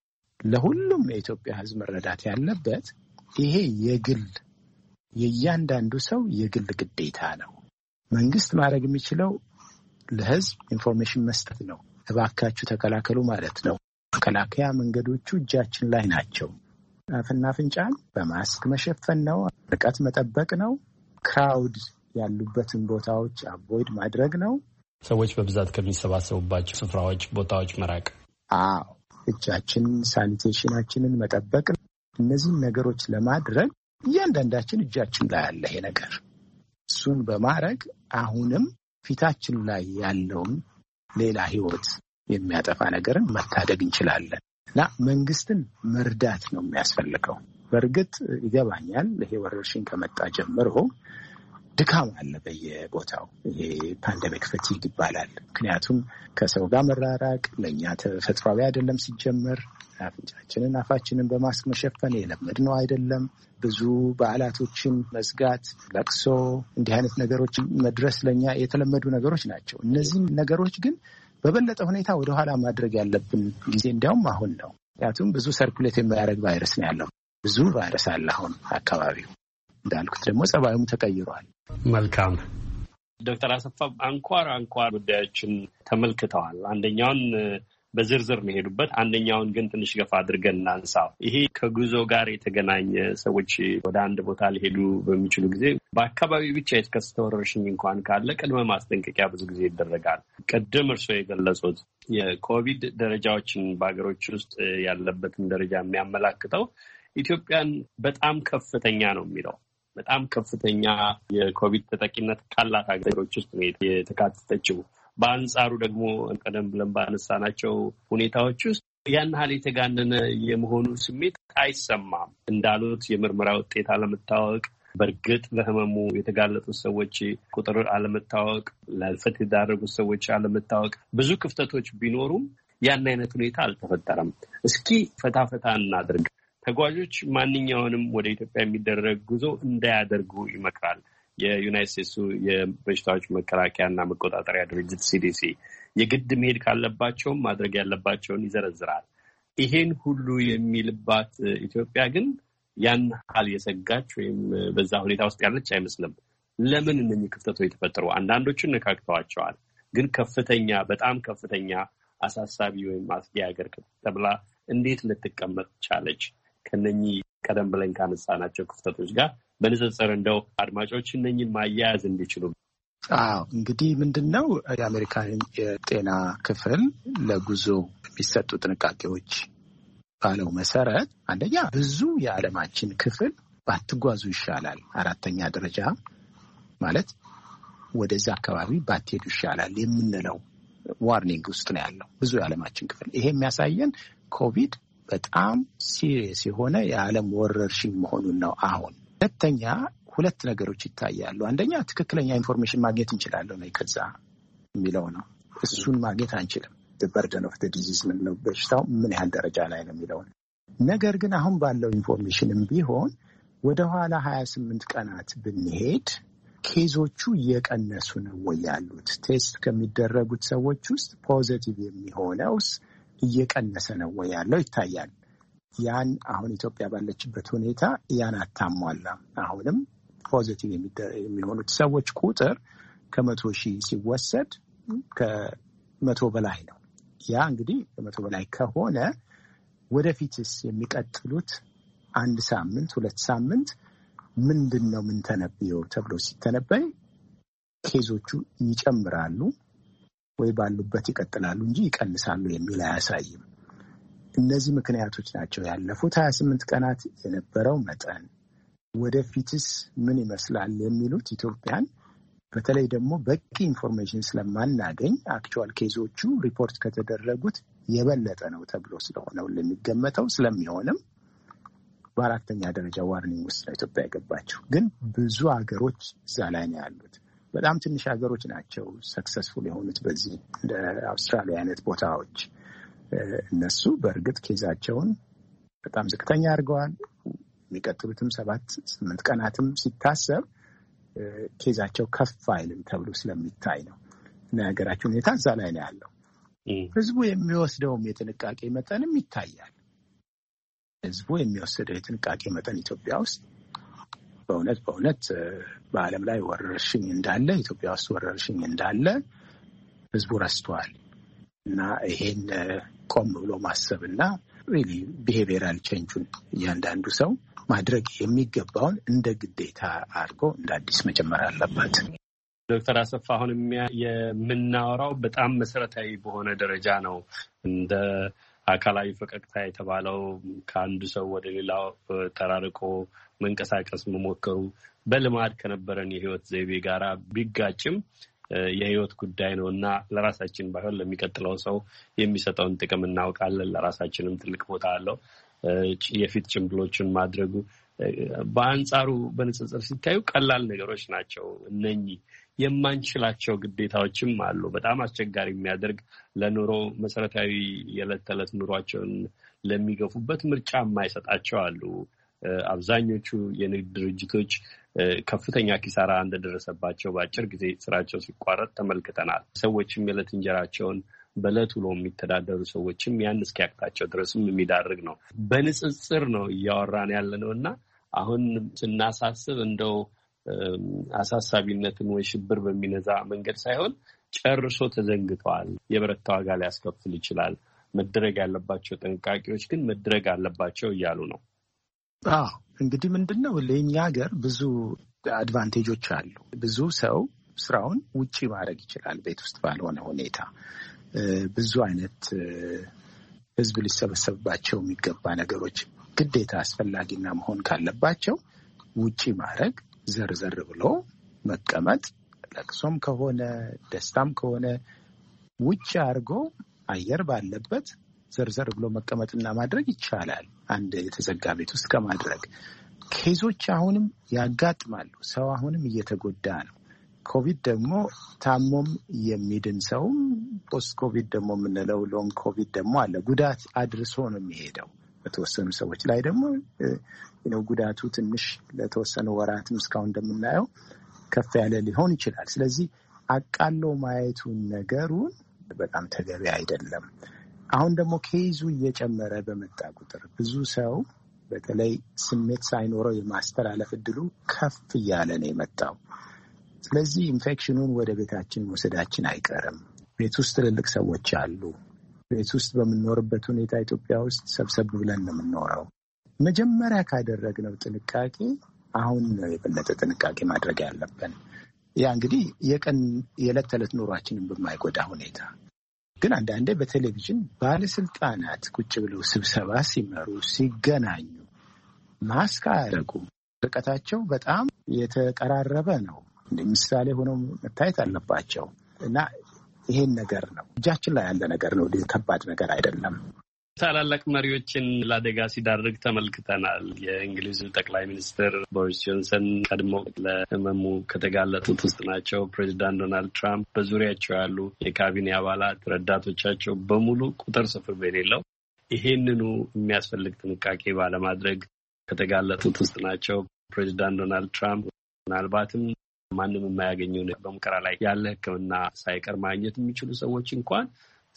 ለሁሉም የኢትዮጵያ ህዝብ መረዳት ያለበት ይሄ የግል የእያንዳንዱ ሰው የግል ግዴታ ነው። መንግስት ማድረግ የሚችለው ለህዝብ ኢንፎርሜሽን መስጠት ነው። እባካችሁ ተከላከሉ ማለት ነው። መከላከያ መንገዶቹ እጃችን ላይ ናቸው። አፍና አፍንጫን በማስክ መሸፈን ነው። ርቀት መጠበቅ ነው። ክራውድ ያሉበትን ቦታዎች አቮይድ ማድረግ ነው። ሰዎች በብዛት ከሚሰባሰቡባቸው ስፍራዎች፣ ቦታዎች መራቅ። አዎ እጃችንን ሳኒቴሽናችንን መጠበቅ ነው። እነዚህን ነገሮች ለማድረግ እያንዳንዳችን እጃችን ላይ ያለ ይሄ ነገር እሱን በማድረግ አሁንም ፊታችን ላይ ያለውን ሌላ ህይወት የሚያጠፋ ነገርን መታደግ እንችላለን እና መንግስትን መርዳት ነው የሚያስፈልገው። በእርግጥ ይገባኛል ይሄ ወረርሽኝ ከመጣ ጀምሮ ድካም አለ በየቦታው። ይሄ ፓንደሚክ ፈቲግ ይባላል። ምክንያቱም ከሰው ጋር መራራቅ ለእኛ ተፈጥሯዊ አይደለም። ሲጀመር አፍንጫችንን አፋችንን በማስክ መሸፈን የለመድነው አይደለም። ብዙ በዓላቶችን መዝጋት፣ ለቅሶ፣ እንዲህ አይነት ነገሮች መድረስ ለእኛ የተለመዱ ነገሮች ናቸው። እነዚህን ነገሮች ግን በበለጠ ሁኔታ ወደኋላ ማድረግ ያለብን ጊዜ እንዲያውም አሁን ነው። ምክንያቱም ብዙ ሰርኩሌት የሚያደርግ ቫይረስ ነው ያለው። ብዙ ቫይረስ አለ አሁን አካባቢው። እንዳልኩት ደግሞ ጸባዩም ተቀይሯል። መልካም ዶክተር አሰፋ አንኳር አንኳር ጉዳዮችን ተመልክተዋል። አንደኛውን በዝርዝር ነው የሄዱበት። አንደኛውን ግን ትንሽ ገፋ አድርገን እናንሳው። ይሄ ከጉዞ ጋር የተገናኘ ሰዎች ወደ አንድ ቦታ ሊሄዱ በሚችሉ ጊዜ በአካባቢው ብቻ የተከሰተ ወረርሽኝ እንኳን ካለ ቅድመ ማስጠንቀቂያ ብዙ ጊዜ ይደረጋል። ቅድም እርስዎ የገለጹት የኮቪድ ደረጃዎችን በሀገሮች ውስጥ ያለበትን ደረጃ የሚያመላክተው ኢትዮጵያን በጣም ከፍተኛ ነው የሚለው በጣም ከፍተኛ የኮቪድ ተጠቂነት ካላት ሀገሮች ውስጥ ነው የተካተተችው። በአንጻሩ ደግሞ ቀደም ብለን ባነሳናቸው ሁኔታዎች ውስጥ ያን ያህል የተጋነነ የመሆኑ ስሜት አይሰማም። እንዳሉት የምርመራ ውጤት አለመታወቅ፣ በእርግጥ ለህመሙ የተጋለጡት ሰዎች ቁጥር አለመታወቅ፣ ለህልፈት የዳረጉት ሰዎች አለመታወቅ፣ ብዙ ክፍተቶች ቢኖሩም ያን አይነት ሁኔታ አልተፈጠረም። እስኪ ፈታ ፈታ እናድርግ። ተጓዦች ማንኛውንም ወደ ኢትዮጵያ የሚደረግ ጉዞ እንዳያደርጉ ይመክራል የዩናይትድ ስቴትሱ የበሽታዎች መከላከያና መቆጣጠሪያ ድርጅት ሲዲሲ። የግድ መሄድ ካለባቸውም ማድረግ ያለባቸውን ይዘረዝራል። ይሄን ሁሉ የሚልባት ኢትዮጵያ ግን ያን ሀል የሰጋች ወይም በዛ ሁኔታ ውስጥ ያለች አይመስልም። ለምን እነኚህ ክፍተቶች የተፈጠሩ? አንዳንዶቹን ነካክተዋቸዋል። ግን ከፍተኛ በጣም ከፍተኛ አሳሳቢ ወይም አስጊ ሀገር ተብላ እንዴት ልትቀመጥ ቻለች? ከነኚህ ቀደም ብለን ካነሳናቸው ክፍተቶች ጋር በንጽጽር እንደው አድማጮች እነኚህን ማያያዝ እንዲችሉ። አዎ እንግዲህ ምንድነው የአሜሪካን የጤና ክፍል ለጉዞ የሚሰጡ ጥንቃቄዎች ባለው መሰረት አንደኛ ብዙ የዓለማችን ክፍል ባትጓዙ ይሻላል። አራተኛ ደረጃ ማለት ወደዛ አካባቢ ባትሄዱ ይሻላል የምንለው ዋርኒንግ ውስጥ ነው ያለው ብዙ የዓለማችን ክፍል። ይሄ የሚያሳየን ኮቪድ በጣም ሲሪየስ የሆነ የዓለም ወረርሽኝ መሆኑን ነው። አሁን ሁለተኛ ሁለት ነገሮች ይታያሉ። አንደኛ ትክክለኛ ኢንፎርሜሽን ማግኘት እንችላለን ወይ ከዛ የሚለው ነው። እሱን ማግኘት አንችልም። the burden of the disease ምን ነው በሽታው ምን ያህል ደረጃ ላይ ነው የሚለው። ነገር ግን አሁን ባለው ኢንፎርሜሽንም ቢሆን ወደ ኋላ ሀያ ስምንት ቀናት ብንሄድ ኬዞቹ እየቀነሱ ነው ወይ ያሉት? ቴስት ከሚደረጉት ሰዎች ውስጥ ፖዚቲቭ የሚሆነውስ እየቀነሰ ነው ወይ ያለው ይታያል። ያን አሁን ኢትዮጵያ ባለችበት ሁኔታ ያን አታሟላም። አሁንም ፖዚቲቭ የሚሆኑት ሰዎች ቁጥር ከመቶ ሺህ ሲወሰድ ከመቶ በላይ ነው። ያ እንግዲህ ከመቶ በላይ ከሆነ ወደፊትስ የሚቀጥሉት አንድ ሳምንት ሁለት ሳምንት ምንድን ነው ምን ተነብየው ተብሎ ሲተነበይ ኬዞቹ ይጨምራሉ ወይ ባሉበት ይቀጥላሉ እንጂ ይቀንሳሉ የሚል አያሳይም። እነዚህ ምክንያቶች ናቸው። ያለፉት ሀያ ስምንት ቀናት የነበረው መጠን ወደፊትስ ምን ይመስላል የሚሉት ኢትዮጵያን በተለይ ደግሞ በቂ ኢንፎርሜሽን ስለማናገኝ አክቹዋል ኬዞቹ ሪፖርት ከተደረጉት የበለጠ ነው ተብሎ ስለሆነ የሚገመተው ስለሚሆንም በአራተኛ ደረጃ ዋርኒንግ ውስጥ ነው ኢትዮጵያ የገባቸው። ግን ብዙ ሀገሮች እዛ ላይ ነው ያሉት። በጣም ትንሽ ሀገሮች ናቸው ሰክሰስፉል የሆኑት በዚህ እንደ አውስትራሊያ አይነት ቦታዎች። እነሱ በእርግጥ ኬዛቸውን በጣም ዝቅተኛ አድርገዋል። የሚቀጥሉትም ሰባት ስምንት ቀናትም ሲታሰብ ኬዛቸው ከፍ አይልም ተብሎ ስለሚታይ ነው እና የሀገራችን ሁኔታ እዛ ላይ ነው ያለው። ህዝቡ የሚወስደውም የጥንቃቄ መጠንም ይታያል። ህዝቡ የሚወስደው የጥንቃቄ መጠን ኢትዮጵያ ውስጥ በእውነት በእውነት በዓለም ላይ ወረርሽኝ እንዳለ ኢትዮጵያ ውስጥ ወረርሽኝ እንዳለ ህዝቡ ረስተዋል እና ይሄን ቆም ብሎ ማሰብና ሪሊ ቢሄቪየራል ቼንጁን እያንዳንዱ ሰው ማድረግ የሚገባውን እንደ ግዴታ አድርጎ እንደ አዲስ መጀመር አለበት። ዶክተር አሰፋ አሁን የምናወራው በጣም መሰረታዊ በሆነ ደረጃ ነው። እንደ አካላዊ ፈቀቅታ የተባለው ከአንዱ ሰው ወደ ሌላው ተራርቆ መንቀሳቀስ መሞከሩ በልማድ ከነበረን የህይወት ዘይቤ ጋራ ቢጋጭም የህይወት ጉዳይ ነው እና ለራሳችን ባይሆን ለሚቀጥለው ሰው የሚሰጠውን ጥቅም እናውቃለን። ለራሳችንም ትልቅ ቦታ አለው። የፊት ጭንብሎችን ማድረጉ በአንጻሩ በንጽጽር ሲታዩ ቀላል ነገሮች ናቸው። እነኚህ የማንችላቸው ግዴታዎችም አሉ። በጣም አስቸጋሪ የሚያደርግ ለኑሮ መሰረታዊ የዕለት ተዕለት ኑሯቸውን ለሚገፉበት ምርጫ የማይሰጣቸው አሉ። አብዛኞቹ የንግድ ድርጅቶች ከፍተኛ ኪሳራ እንደደረሰባቸው በአጭር ጊዜ ስራቸው ሲቋረጥ ተመልክተናል። ሰዎችም የዕለት እንጀራቸውን በዕለት ውሎ የሚተዳደሩ ሰዎችም ያን እስኪያቅታቸው ድረስም የሚዳርግ ነው። በንጽጽር ነው እያወራን ያለ ነው እና አሁን ስናሳስብ እንደው አሳሳቢነትን ወይ ሽብር በሚነዛ መንገድ ሳይሆን ጨርሶ ተዘንግተዋል። የበረታ ዋጋ ሊያስከፍል ይችላል። መደረግ ያለባቸው ጥንቃቄዎች ግን መደረግ አለባቸው እያሉ ነው። አዎ እንግዲህ ምንድን ነው ለእኛ ሀገር ብዙ አድቫንቴጆች አሉ። ብዙ ሰው ስራውን ውጪ ማድረግ ይችላል ቤት ውስጥ ባልሆነ ሁኔታ። ብዙ አይነት ህዝብ ሊሰበሰብባቸው የሚገባ ነገሮች ግዴታ አስፈላጊና መሆን ካለባቸው ውጪ ማድረግ፣ ዘርዘር ብሎ መቀመጥ፣ ለቅሶም ከሆነ ደስታም ከሆነ ውጪ አድርጎ አየር ባለበት ዘርዘር ብሎ መቀመጥና ማድረግ ይቻላል። አንድ የተዘጋ ቤት ውስጥ ከማድረግ ኬዞች አሁንም ያጋጥማሉ። ሰው አሁንም እየተጎዳ ነው። ኮቪድ ደግሞ ታሞም የሚድን ሰውም ፖስት ኮቪድ ደግሞ የምንለው ሎንግ ኮቪድ ደግሞ አለ። ጉዳት አድርሶ ነው የሚሄደው። በተወሰኑ ሰዎች ላይ ደግሞ ነው ጉዳቱ ትንሽ ለተወሰኑ ወራትም እስካሁን እንደምናየው ከፍ ያለ ሊሆን ይችላል። ስለዚህ አቃሎ ማየቱን ነገሩን በጣም ተገቢ አይደለም። አሁን ደግሞ ኬዙ እየጨመረ በመጣ ቁጥር ብዙ ሰው በተለይ ስሜት ሳይኖረው የማስተላለፍ እድሉ ከፍ እያለ ነው የመጣው። ስለዚህ ኢንፌክሽኑን ወደ ቤታችን መውሰዳችን አይቀርም። ቤት ውስጥ ትልልቅ ሰዎች አሉ። ቤት ውስጥ በምንኖርበት ሁኔታ ኢትዮጵያ ውስጥ ሰብሰብ ብለን ነው የምንኖረው። መጀመሪያ ካደረግነው ጥንቃቄ አሁን ነው የበለጠ ጥንቃቄ ማድረግ ያለብን። ያ እንግዲህ የቀን የዕለት ተዕለት ኑሯችንን በማይጎዳ ሁኔታ ግን አንዳንዴ በቴሌቪዥን ባለስልጣናት ቁጭ ብለው ስብሰባ ሲመሩ ሲገናኙ ማስክ አያደርጉም። ርቀታቸው በጣም የተቀራረበ ነው። ምሳሌ ሆነው መታየት አለባቸው እና ይሄን ነገር ነው እጃችን ላይ ያለ ነገር ነው። ከባድ ነገር አይደለም። ታላላቅ መሪዎችን ለአደጋ ሲዳርግ ተመልክተናል። የእንግሊዙ ጠቅላይ ሚኒስትር ቦሪስ ጆንሰን ቀድሞ ለህመሙ ከተጋለጡት ውስጥ ናቸው። ፕሬዚዳንት ዶናልድ ትራምፕ፣ በዙሪያቸው ያሉ የካቢኔ አባላት፣ ረዳቶቻቸው በሙሉ ቁጥር ስፍር በሌለው ይሄንኑ የሚያስፈልግ ጥንቃቄ ባለማድረግ ከተጋለጡት ውስጥ ናቸው። ፕሬዚዳንት ዶናልድ ትራምፕ ምናልባትም ማንም የማያገኘው በሙከራ ላይ ያለ ሕክምና ሳይቀር ማግኘት የሚችሉ ሰዎች እንኳን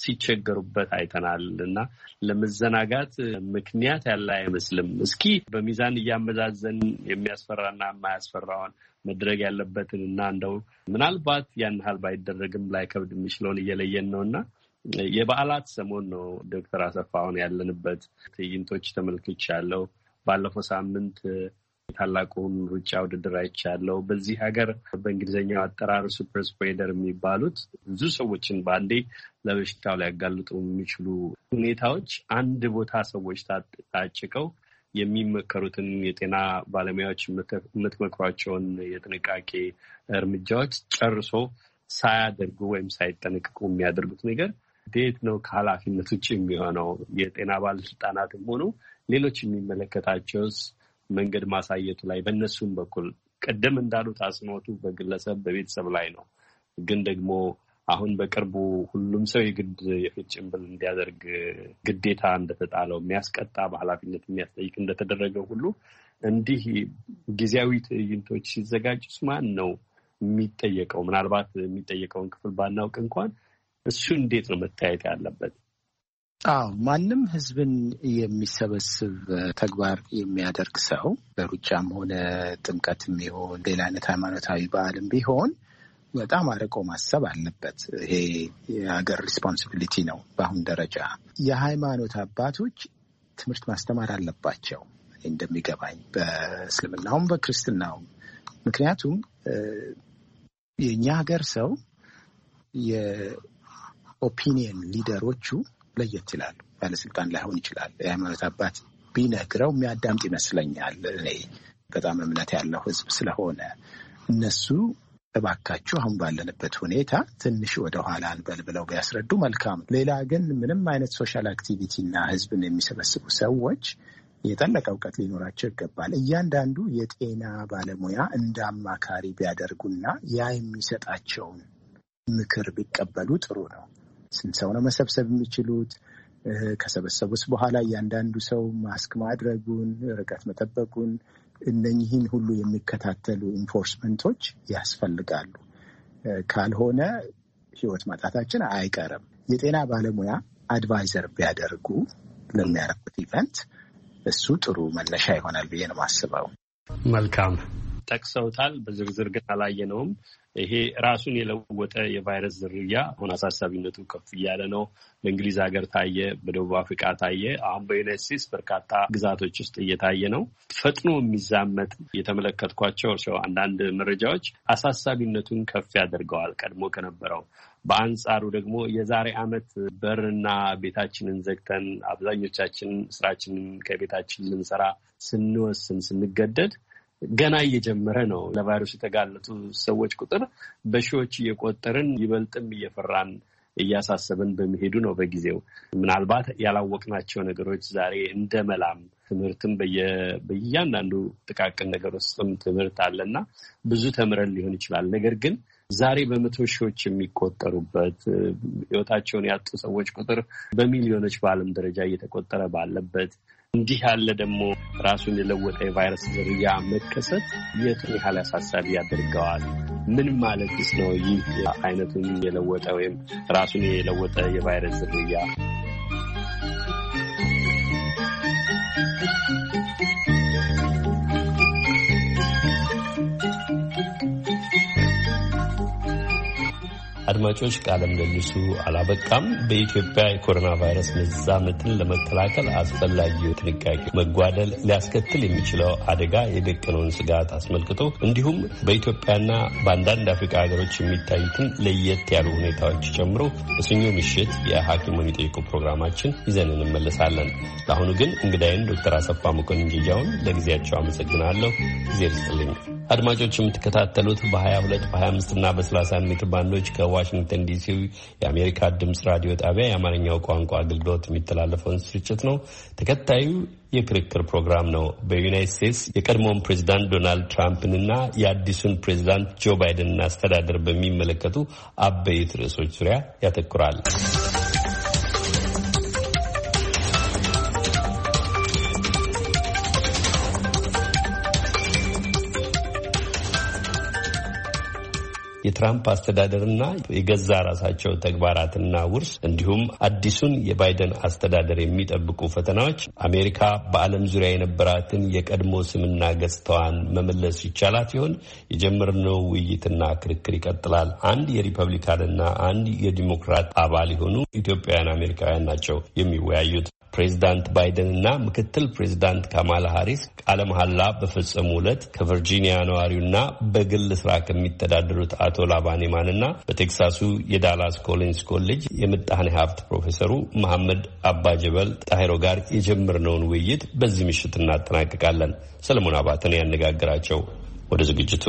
ሲቸገሩበት አይተናል እና ለመዘናጋት ምክንያት ያለ አይመስልም። እስኪ በሚዛን እያመዛዘን የሚያስፈራና የማያስፈራውን መድረግ ያለበትን እና እንደው ምናልባት ያን ያህል ባይደረግም ላይከብድ የሚችለውን እየለየን ነውና የበዓላት ሰሞን ነው ዶክተር አሰፋ አሁን ያለንበት። ትዕይንቶች ተመልክቻለሁ። ባለፈው ሳምንት ታላቁን ሩጫ ውድድር አይቻለሁ። በዚህ ሀገር በእንግሊዝኛው አጠራር ሱፐር ስፕሬደር የሚባሉት ብዙ ሰዎችን በአንዴ ለበሽታው ሊያጋልጡ የሚችሉ ሁኔታዎች አንድ ቦታ ሰዎች ታጭቀው የሚመከሩትን የጤና ባለሙያዎች የምትመክሯቸውን የጥንቃቄ እርምጃዎች ጨርሶ ሳያደርጉ ወይም ሳይጠነቅቁ የሚያደርጉት ነገር እንዴት ነው ከኃላፊነት ውጭ የሚሆነው? የጤና ባለስልጣናትም ሆኑ ሌሎች የሚመለከታቸውስ መንገድ ማሳየቱ ላይ በእነሱም በኩል ቀደም እንዳሉት አጽንኦቱ በግለሰብ በቤተሰብ ላይ ነው። ግን ደግሞ አሁን በቅርቡ ሁሉም ሰው የግድ የፊት ጭንብል እንዲያደርግ ግዴታ እንደተጣለው የሚያስቀጣ በኃላፊነት የሚያስጠይቅ እንደተደረገው ሁሉ እንዲህ ጊዜያዊ ትዕይንቶች ሲዘጋጁስ ማን ነው የሚጠየቀው? ምናልባት የሚጠየቀውን ክፍል ባናውቅ እንኳን እሱ እንዴት ነው መታየት ያለበት? አዎ ማንም ህዝብን የሚሰበስብ ተግባር የሚያደርግ ሰው በሩጫም ሆነ ጥምቀትም ይሁን ሌላ አይነት ሃይማኖታዊ በዓልም ቢሆን በጣም አርቆ ማሰብ አለበት። ይሄ የሀገር ሪስፖንሲቢሊቲ ነው። በአሁን ደረጃ የሃይማኖት አባቶች ትምህርት ማስተማር አለባቸው እንደሚገባኝ፣ በእስልምናውም በክርስትናውም። ምክንያቱም የእኛ ሀገር ሰው የኦፒኒየን ሊደሮቹ ለየት ይላሉ። ባለስልጣን ላይሆን ይችላል። የሃይማኖት አባት ቢነግረው የሚያዳምጥ ይመስለኛል። እኔ በጣም እምነት ያለው ህዝብ ስለሆነ እነሱ እባካችሁ አሁን ባለንበት ሁኔታ ትንሽ ወደኋላ እንበል ብለው ቢያስረዱ መልካም። ሌላ ግን ምንም አይነት ሶሻል አክቲቪቲ እና ህዝብን የሚሰበስቡ ሰዎች የጠለቀ እውቀት ሊኖራቸው ይገባል። እያንዳንዱ የጤና ባለሙያ እንደ አማካሪ ቢያደርጉና ያ የሚሰጣቸውን ምክር ቢቀበሉ ጥሩ ነው። ስንት ሰው ነው መሰብሰብ የሚችሉት? ከሰበሰቡስ በኋላ እያንዳንዱ ሰው ማስክ ማድረጉን፣ ርቀት መጠበቁን፣ እነኚህን ሁሉ የሚከታተሉ ኢንፎርስመንቶች ያስፈልጋሉ። ካልሆነ ህይወት ማጣታችን አይቀርም። የጤና ባለሙያ አድቫይዘር ቢያደርጉ ለሚያረጉት ኢቨንት እሱ ጥሩ መነሻ ይሆናል ብዬ ነው የማስበው። መልካም ጠቅሰውታል። በዝርዝር ግን አላየነውም። ይሄ ራሱን የለወጠ የቫይረስ ዝርያ አሁን አሳሳቢነቱ ከፍ እያለ ነው። በእንግሊዝ ሀገር ታየ፣ በደቡብ አፍሪካ ታየ፣ አሁን በዩናይትድ ስቴትስ በርካታ ግዛቶች ውስጥ እየታየ ነው። ፈጥኖ የሚዛመት የተመለከትኳቸው ሰው አንዳንድ መረጃዎች አሳሳቢነቱን ከፍ ያደርገዋል ቀድሞ ከነበረው። በአንጻሩ ደግሞ የዛሬ ዓመት በርና ቤታችንን ዘግተን አብዛኞቻችን ስራችንን ከቤታችን ልንሰራ ስንወስን ስንገደድ ገና እየጀመረ ነው። ለቫይረሱ የተጋለጡ ሰዎች ቁጥር በሺዎች እየቆጠርን ይበልጥም እየፈራን እያሳሰብን በመሄዱ ነው። በጊዜው ምናልባት ያላወቅናቸው ነገሮች ዛሬ እንደ መላም ትምህርትም በየእያንዳንዱ ጥቃቅን ነገር ውስጥም ትምህርት አለና ብዙ ተምረን ሊሆን ይችላል። ነገር ግን ዛሬ በመቶ ሺዎች የሚቆጠሩበት ህይወታቸውን ያጡ ሰዎች ቁጥር በሚሊዮኖች በዓለም ደረጃ እየተቆጠረ ባለበት እንዲህ ያለ ደግሞ ራሱን የለወጠ የቫይረስ ዝርያ መከሰት የቱን ያህል አሳሳቢ ያደርገዋል? ምን ማለትስ ነው ይህ አይነቱን የለወጠ ወይም ራሱን የለወጠ የቫይረስ ዝርያ? አድማጮች ቃለ ምልልሱ አላበቃም። በኢትዮጵያ የኮሮና ቫይረስ መዛመትን ለመከላከል አስፈላጊው ጥንቃቄ መጓደል ሊያስከትል የሚችለው አደጋ የደቀነውን ስጋት አስመልክቶ እንዲሁም በኢትዮጵያና በአንዳንድ አፍሪካ ሀገሮች የሚታዩትን ለየት ያሉ ሁኔታዎች ጨምሮ በሰኞ ምሽት የሐኪሙን ይጠይቁ ፕሮግራማችን ይዘን እንመለሳለን። ለአሁኑ ግን እንግዳይን ዶክተር አሰፋ መኮንን ጀጃውን ለጊዜያቸው አመሰግናለሁ። ጊዜ ይስጥልኝ። አድማጮች የምትከታተሉት በሀያ ሁለት በሀያ አምስት እና በሰላሳ ሜትር ባንዶች ከዋሽንግተን ዲሲ የአሜሪካ ድምፅ ራዲዮ ጣቢያ የአማርኛው ቋንቋ አገልግሎት የሚተላለፈውን ስርጭት ነው። ተከታዩ የክርክር ፕሮግራም ነው። በዩናይትድ ስቴትስ የቀድሞውን ፕሬዚዳንት ዶናልድ ትራምፕንና የአዲሱን ፕሬዚዳንት ጆ ባይደንን አስተዳደር በሚመለከቱ አበይት ርዕሶች ዙሪያ ያተኩራል። የትራምፕ አስተዳደርና የገዛ ራሳቸው ተግባራትና ውርስ እንዲሁም አዲሱን የባይደን አስተዳደር የሚጠብቁ ፈተናዎች አሜሪካ በዓለም ዙሪያ የነበራትን የቀድሞ ስምና ገጽታዋን መመለስ ይቻላት ይሆን? የጀመርነው ውይይትና ክርክር ይቀጥላል። አንድ የሪፐብሊካንና አንድ የዲሞክራት አባል የሆኑ ኢትዮጵያውያን አሜሪካውያን ናቸው የሚወያዩት። ፕሬዚዳንት ባይደን እና ምክትል ፕሬዚዳንት ካማላ ሃሪስ ቃለ መሐላ በፈጸሙ ዕለት ከቨርጂኒያ ነዋሪውና በግል ስራ ከሚተዳደሩት አቶ ላባን የማንና በቴክሳሱ የዳላስ ኮሊንስ ኮሌጅ የምጣኔ ሀብት ፕሮፌሰሩ መሐመድ አባጀበል ጣሂሮ ጋር የጀመርነውን ውይይት በዚህ ምሽት እናጠናቅቃለን። ሰለሞን አባተን ያነጋግራቸው። ወደ ዝግጅቱ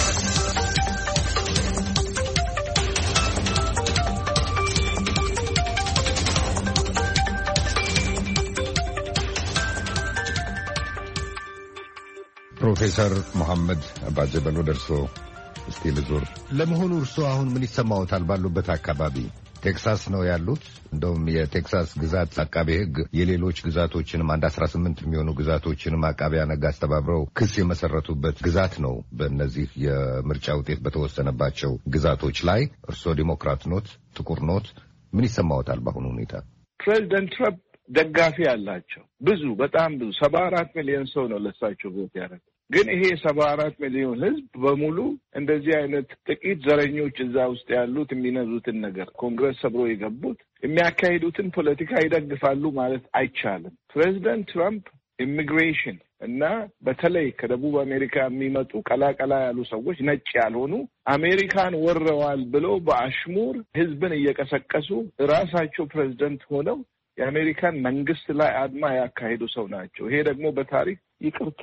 ፕሮፌሰር መሐመድ አባጀበል ወደርሶ እስቲ ልዙር። ለመሆኑ እርሶ አሁን ምን ይሰማዎታል? ባሉበት አካባቢ ቴክሳስ ነው ያሉት። እንደውም የቴክሳስ ግዛት አቃቤ ሕግ የሌሎች ግዛቶችንም አንድ አስራ ስምንት የሚሆኑ ግዛቶችንም አቃቢያነ ሕግ አስተባብረው ክስ የመሰረቱበት ግዛት ነው። በእነዚህ የምርጫ ውጤት በተወሰነባቸው ግዛቶች ላይ እርሶ ዲሞክራት ኖት፣ ጥቁር ኖት። ምን ይሰማዎታል በአሁኑ ሁኔታ? ፕሬዚደንት ትራምፕ ደጋፊ ያላቸው ብዙ በጣም ብዙ ሰባ አራት ሚሊዮን ሰው ነው ለሳቸው ቮት ያደረገው። ግን ይሄ ሰባ አራት ሚሊዮን ህዝብ በሙሉ እንደዚህ አይነት ጥቂት ዘረኞች እዛ ውስጥ ያሉት የሚነዙትን ነገር ኮንግረስ ሰብሮ የገቡት የሚያካሂዱትን ፖለቲካ ይደግፋሉ ማለት አይቻልም። ፕሬዚደንት ትራምፕ ኢሚግሬሽን እና በተለይ ከደቡብ አሜሪካ የሚመጡ ቀላቀላ ያሉ ሰዎች ነጭ ያልሆኑ አሜሪካን ወረዋል ብለው በአሽሙር ህዝብን እየቀሰቀሱ ራሳቸው ፕሬዚደንት ሆነው የአሜሪካን መንግስት ላይ አድማ ያካሄዱ ሰው ናቸው። ይሄ ደግሞ በታሪክ ይቅርታ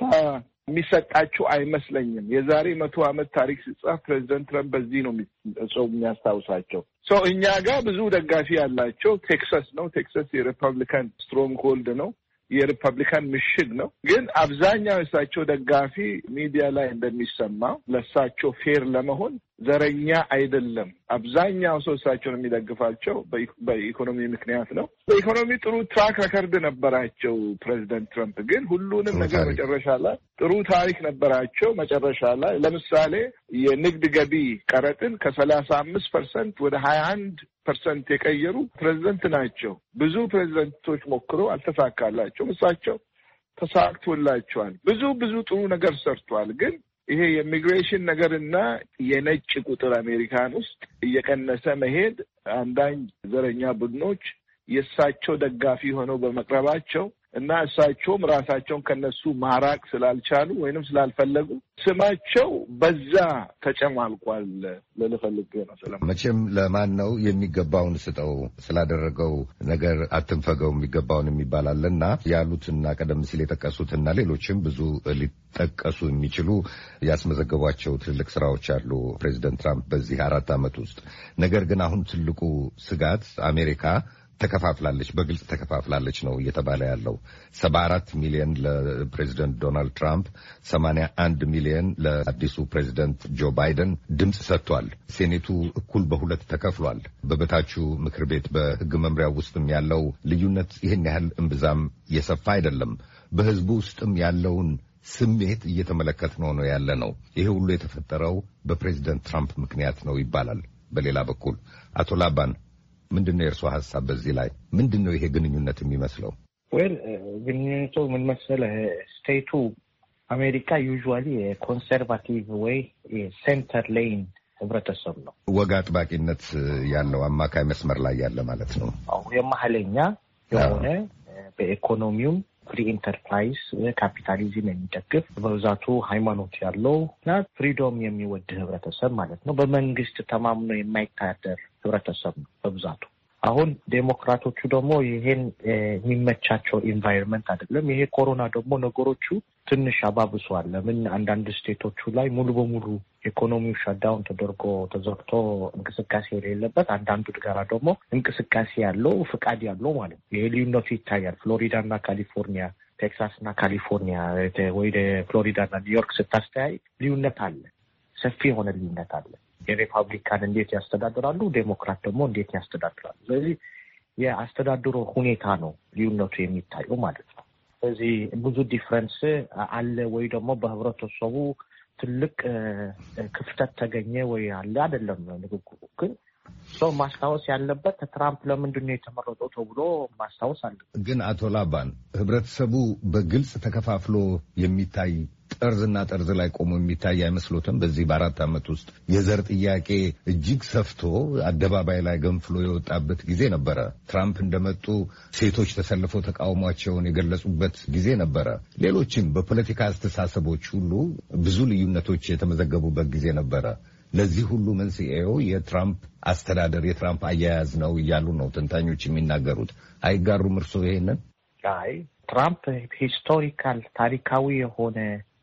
የሚሰጣቸው አይመስለኝም። የዛሬ መቶ ዓመት ታሪክ ሲጻፍ ፕሬዚደንት ትራምፕ በዚህ ነው ሰው የሚያስታውሳቸው። ሰው እኛ ጋር ብዙ ደጋፊ ያላቸው ቴክሳስ ነው። ቴክሳስ የሪፐብሊካን ስትሮንግ ሆልድ ነው፣ የሪፐብሊካን ምሽግ ነው። ግን አብዛኛው የእሳቸው ደጋፊ ሚዲያ ላይ እንደሚሰማው ለእሳቸው ፌር ለመሆን ዘረኛ አይደለም። አብዛኛው ሰው እሳቸውን የሚደግፋቸው በኢኮኖሚ ምክንያት ነው። በኢኮኖሚ ጥሩ ትራክ ረከርድ ነበራቸው ፕሬዚደንት ትራምፕ። ግን ሁሉንም ነገር መጨረሻ ላይ ጥሩ ታሪክ ነበራቸው። መጨረሻ ላይ ለምሳሌ የንግድ ገቢ ቀረጥን ከሰላሳ አምስት ፐርሰንት ወደ ሀያ አንድ ፐርሰንት የቀየሩ ፕሬዚደንት ናቸው። ብዙ ፕሬዚደንቶች ሞክረው አልተሳካላቸውም። እሳቸው ተሳክቶላቸዋል። ብዙ ብዙ ጥሩ ነገር ሰርቷል። ግን ይሄ የኢሚግሬሽን ነገርና የነጭ ቁጥር አሜሪካን ውስጥ እየቀነሰ መሄድ አንዳንድ ዘረኛ ቡድኖች የእሳቸው ደጋፊ ሆነው በመቅረባቸው እና እሳቸውም ራሳቸውን ከነሱ ማራቅ ስላልቻሉ ወይንም ስላልፈለጉ ስማቸው በዛ ተጨማልቋል። ለልፈልግ ነው ሰላም። መቼም ለማን ነው የሚገባውን ስጠው ስላደረገው ነገር አትንፈገው የሚገባውን የሚባላልና ያሉትና ቀደም ሲል የጠቀሱትና ሌሎችም ብዙ ሊጠቀሱ የሚችሉ ያስመዘገቧቸው ትልልቅ ስራዎች አሉ ፕሬዚደንት ትራምፕ በዚህ አራት ዓመት ውስጥ። ነገር ግን አሁን ትልቁ ስጋት አሜሪካ ተከፋፍላለች፣ በግልጽ ተከፋፍላለች ነው እየተባለ ያለው። ሰባ አራት ሚሊዮን ለፕሬዚደንት ዶናልድ ትራምፕ፣ ሰማንያ አንድ ሚሊዮን ለአዲሱ ፕሬዚደንት ጆ ባይደን ድምፅ ሰጥቷል። ሴኔቱ እኩል በሁለት ተከፍሏል። በበታቹ ምክር ቤት በሕግ መምሪያው ውስጥም ያለው ልዩነት ይህን ያህል እምብዛም የሰፋ አይደለም። በሕዝቡ ውስጥም ያለውን ስሜት እየተመለከት ነው ነው ያለ ነው። ይሄ ሁሉ የተፈጠረው በፕሬዚደንት ትራምፕ ምክንያት ነው ይባላል። በሌላ በኩል አቶ ላባን ምንድን ነው የእርሶ ሀሳብ በዚህ ላይ? ምንድን ነው ይሄ ግንኙነት የሚመስለው? ወይል ግንኙነቱ ምን መሰለህ፣ ስቴቱ አሜሪካ ዩዥዋሊ የኮንሰርቫቲቭ ወይ የሴንተር ሌን ህብረተሰብ ነው። ወግ አጥባቂነት ያለው አማካይ መስመር ላይ ያለ ማለት ነው። አዎ የመሀለኛ የሆነ በኢኮኖሚውም ፍሪ ኢንተርፕራይዝ ካፒታሊዝም የሚደግፍ በብዛቱ ሃይማኖት ያለው እና ፍሪዶም የሚወድ ህብረተሰብ ማለት ነው። በመንግስት ተማምኖ የማይታደር ህብረተሰብ ነው በብዛቱ። አሁን ዴሞክራቶቹ ደግሞ ይሄን የሚመቻቸው ኢንቫይሮንመንት አይደለም። ይሄ ኮሮና ደግሞ ነገሮቹ ትንሽ አባብሷል። ለምን አንዳንድ ስቴቶቹ ላይ ሙሉ በሙሉ ኢኮኖሚው ሻትዳውን ተደርጎ ተዘግቶ እንቅስቃሴ የሌለበት፣ አንዳንዱ ጋራ ደግሞ እንቅስቃሴ ያለው ፍቃድ ያለው ማለት ነው። ይሄ ልዩነቱ ይታያል። ፍሎሪዳ እና ካሊፎርኒያ፣ ቴክሳስ እና ካሊፎርኒያ ወይ ፍሎሪዳ እና ኒውዮርክ ስታስተያይ ልዩነት አለ። ሰፊ የሆነ ልዩነት አለ። የሪፐብሊካን እንዴት ያስተዳድራሉ፣ ዴሞክራት ደግሞ እንዴት ያስተዳድራሉ። ስለዚህ የአስተዳድሮ ሁኔታ ነው ልዩነቱ የሚታየው ማለት ነው። ስለዚህ ብዙ ዲፍረንስ አለ ወይ ደግሞ በህብረተሰቡ ትልቅ ክፍተት ተገኘ ወይ አለ አይደለም ንግግሩ። ግን ሰው ማስታወስ ያለበት ትራምፕ ለምንድን ነው የተመረጠው ተብሎ ማስታወስ አለ። ግን አቶ ላባን ህብረተሰቡ በግልጽ ተከፋፍሎ የሚታይ ጠርዝና ጠርዝ ላይ ቆሞ የሚታይ አይመስሎትም? በዚህ በአራት ዓመት ውስጥ የዘር ጥያቄ እጅግ ሰፍቶ አደባባይ ላይ ገንፍሎ የወጣበት ጊዜ ነበረ። ትራምፕ እንደመጡ ሴቶች ተሰልፈው ተቃውሟቸውን የገለጹበት ጊዜ ነበረ። ሌሎችም በፖለቲካ አስተሳሰቦች ሁሉ ብዙ ልዩነቶች የተመዘገቡበት ጊዜ ነበረ። ለዚህ ሁሉ መንስኤው የትራምፕ አስተዳደር የትራምፕ አያያዝ ነው እያሉ ነው ተንታኞች የሚናገሩት። አይጋሩም እርስዎ ይሄንን? አይ ትራምፕ ሂስቶሪካል ታሪካዊ የሆነ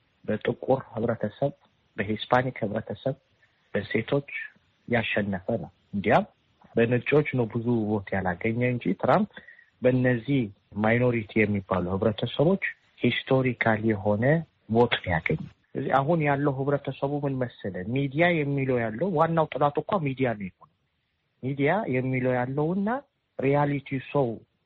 በጥቁር ህብረተሰብ፣ በሂስፓኒክ ህብረተሰብ፣ በሴቶች ያሸነፈ ነው። እንዲያም በነጮች ነው ብዙ ቮት ያላገኘ እንጂ ትራምፕ በእነዚህ ማይኖሪቲ የሚባሉ ህብረተሰቦች ሂስቶሪካል የሆነ ቮት ያገኘ። እዚህ አሁን ያለው ህብረተሰቡ ምን መሰለ ሚዲያ የሚለው ያለው ዋናው ጥላቱ እኮ ሚዲያ ነው ይሆን ሚዲያ የሚለው ያለውና ሪያሊቲ ሰው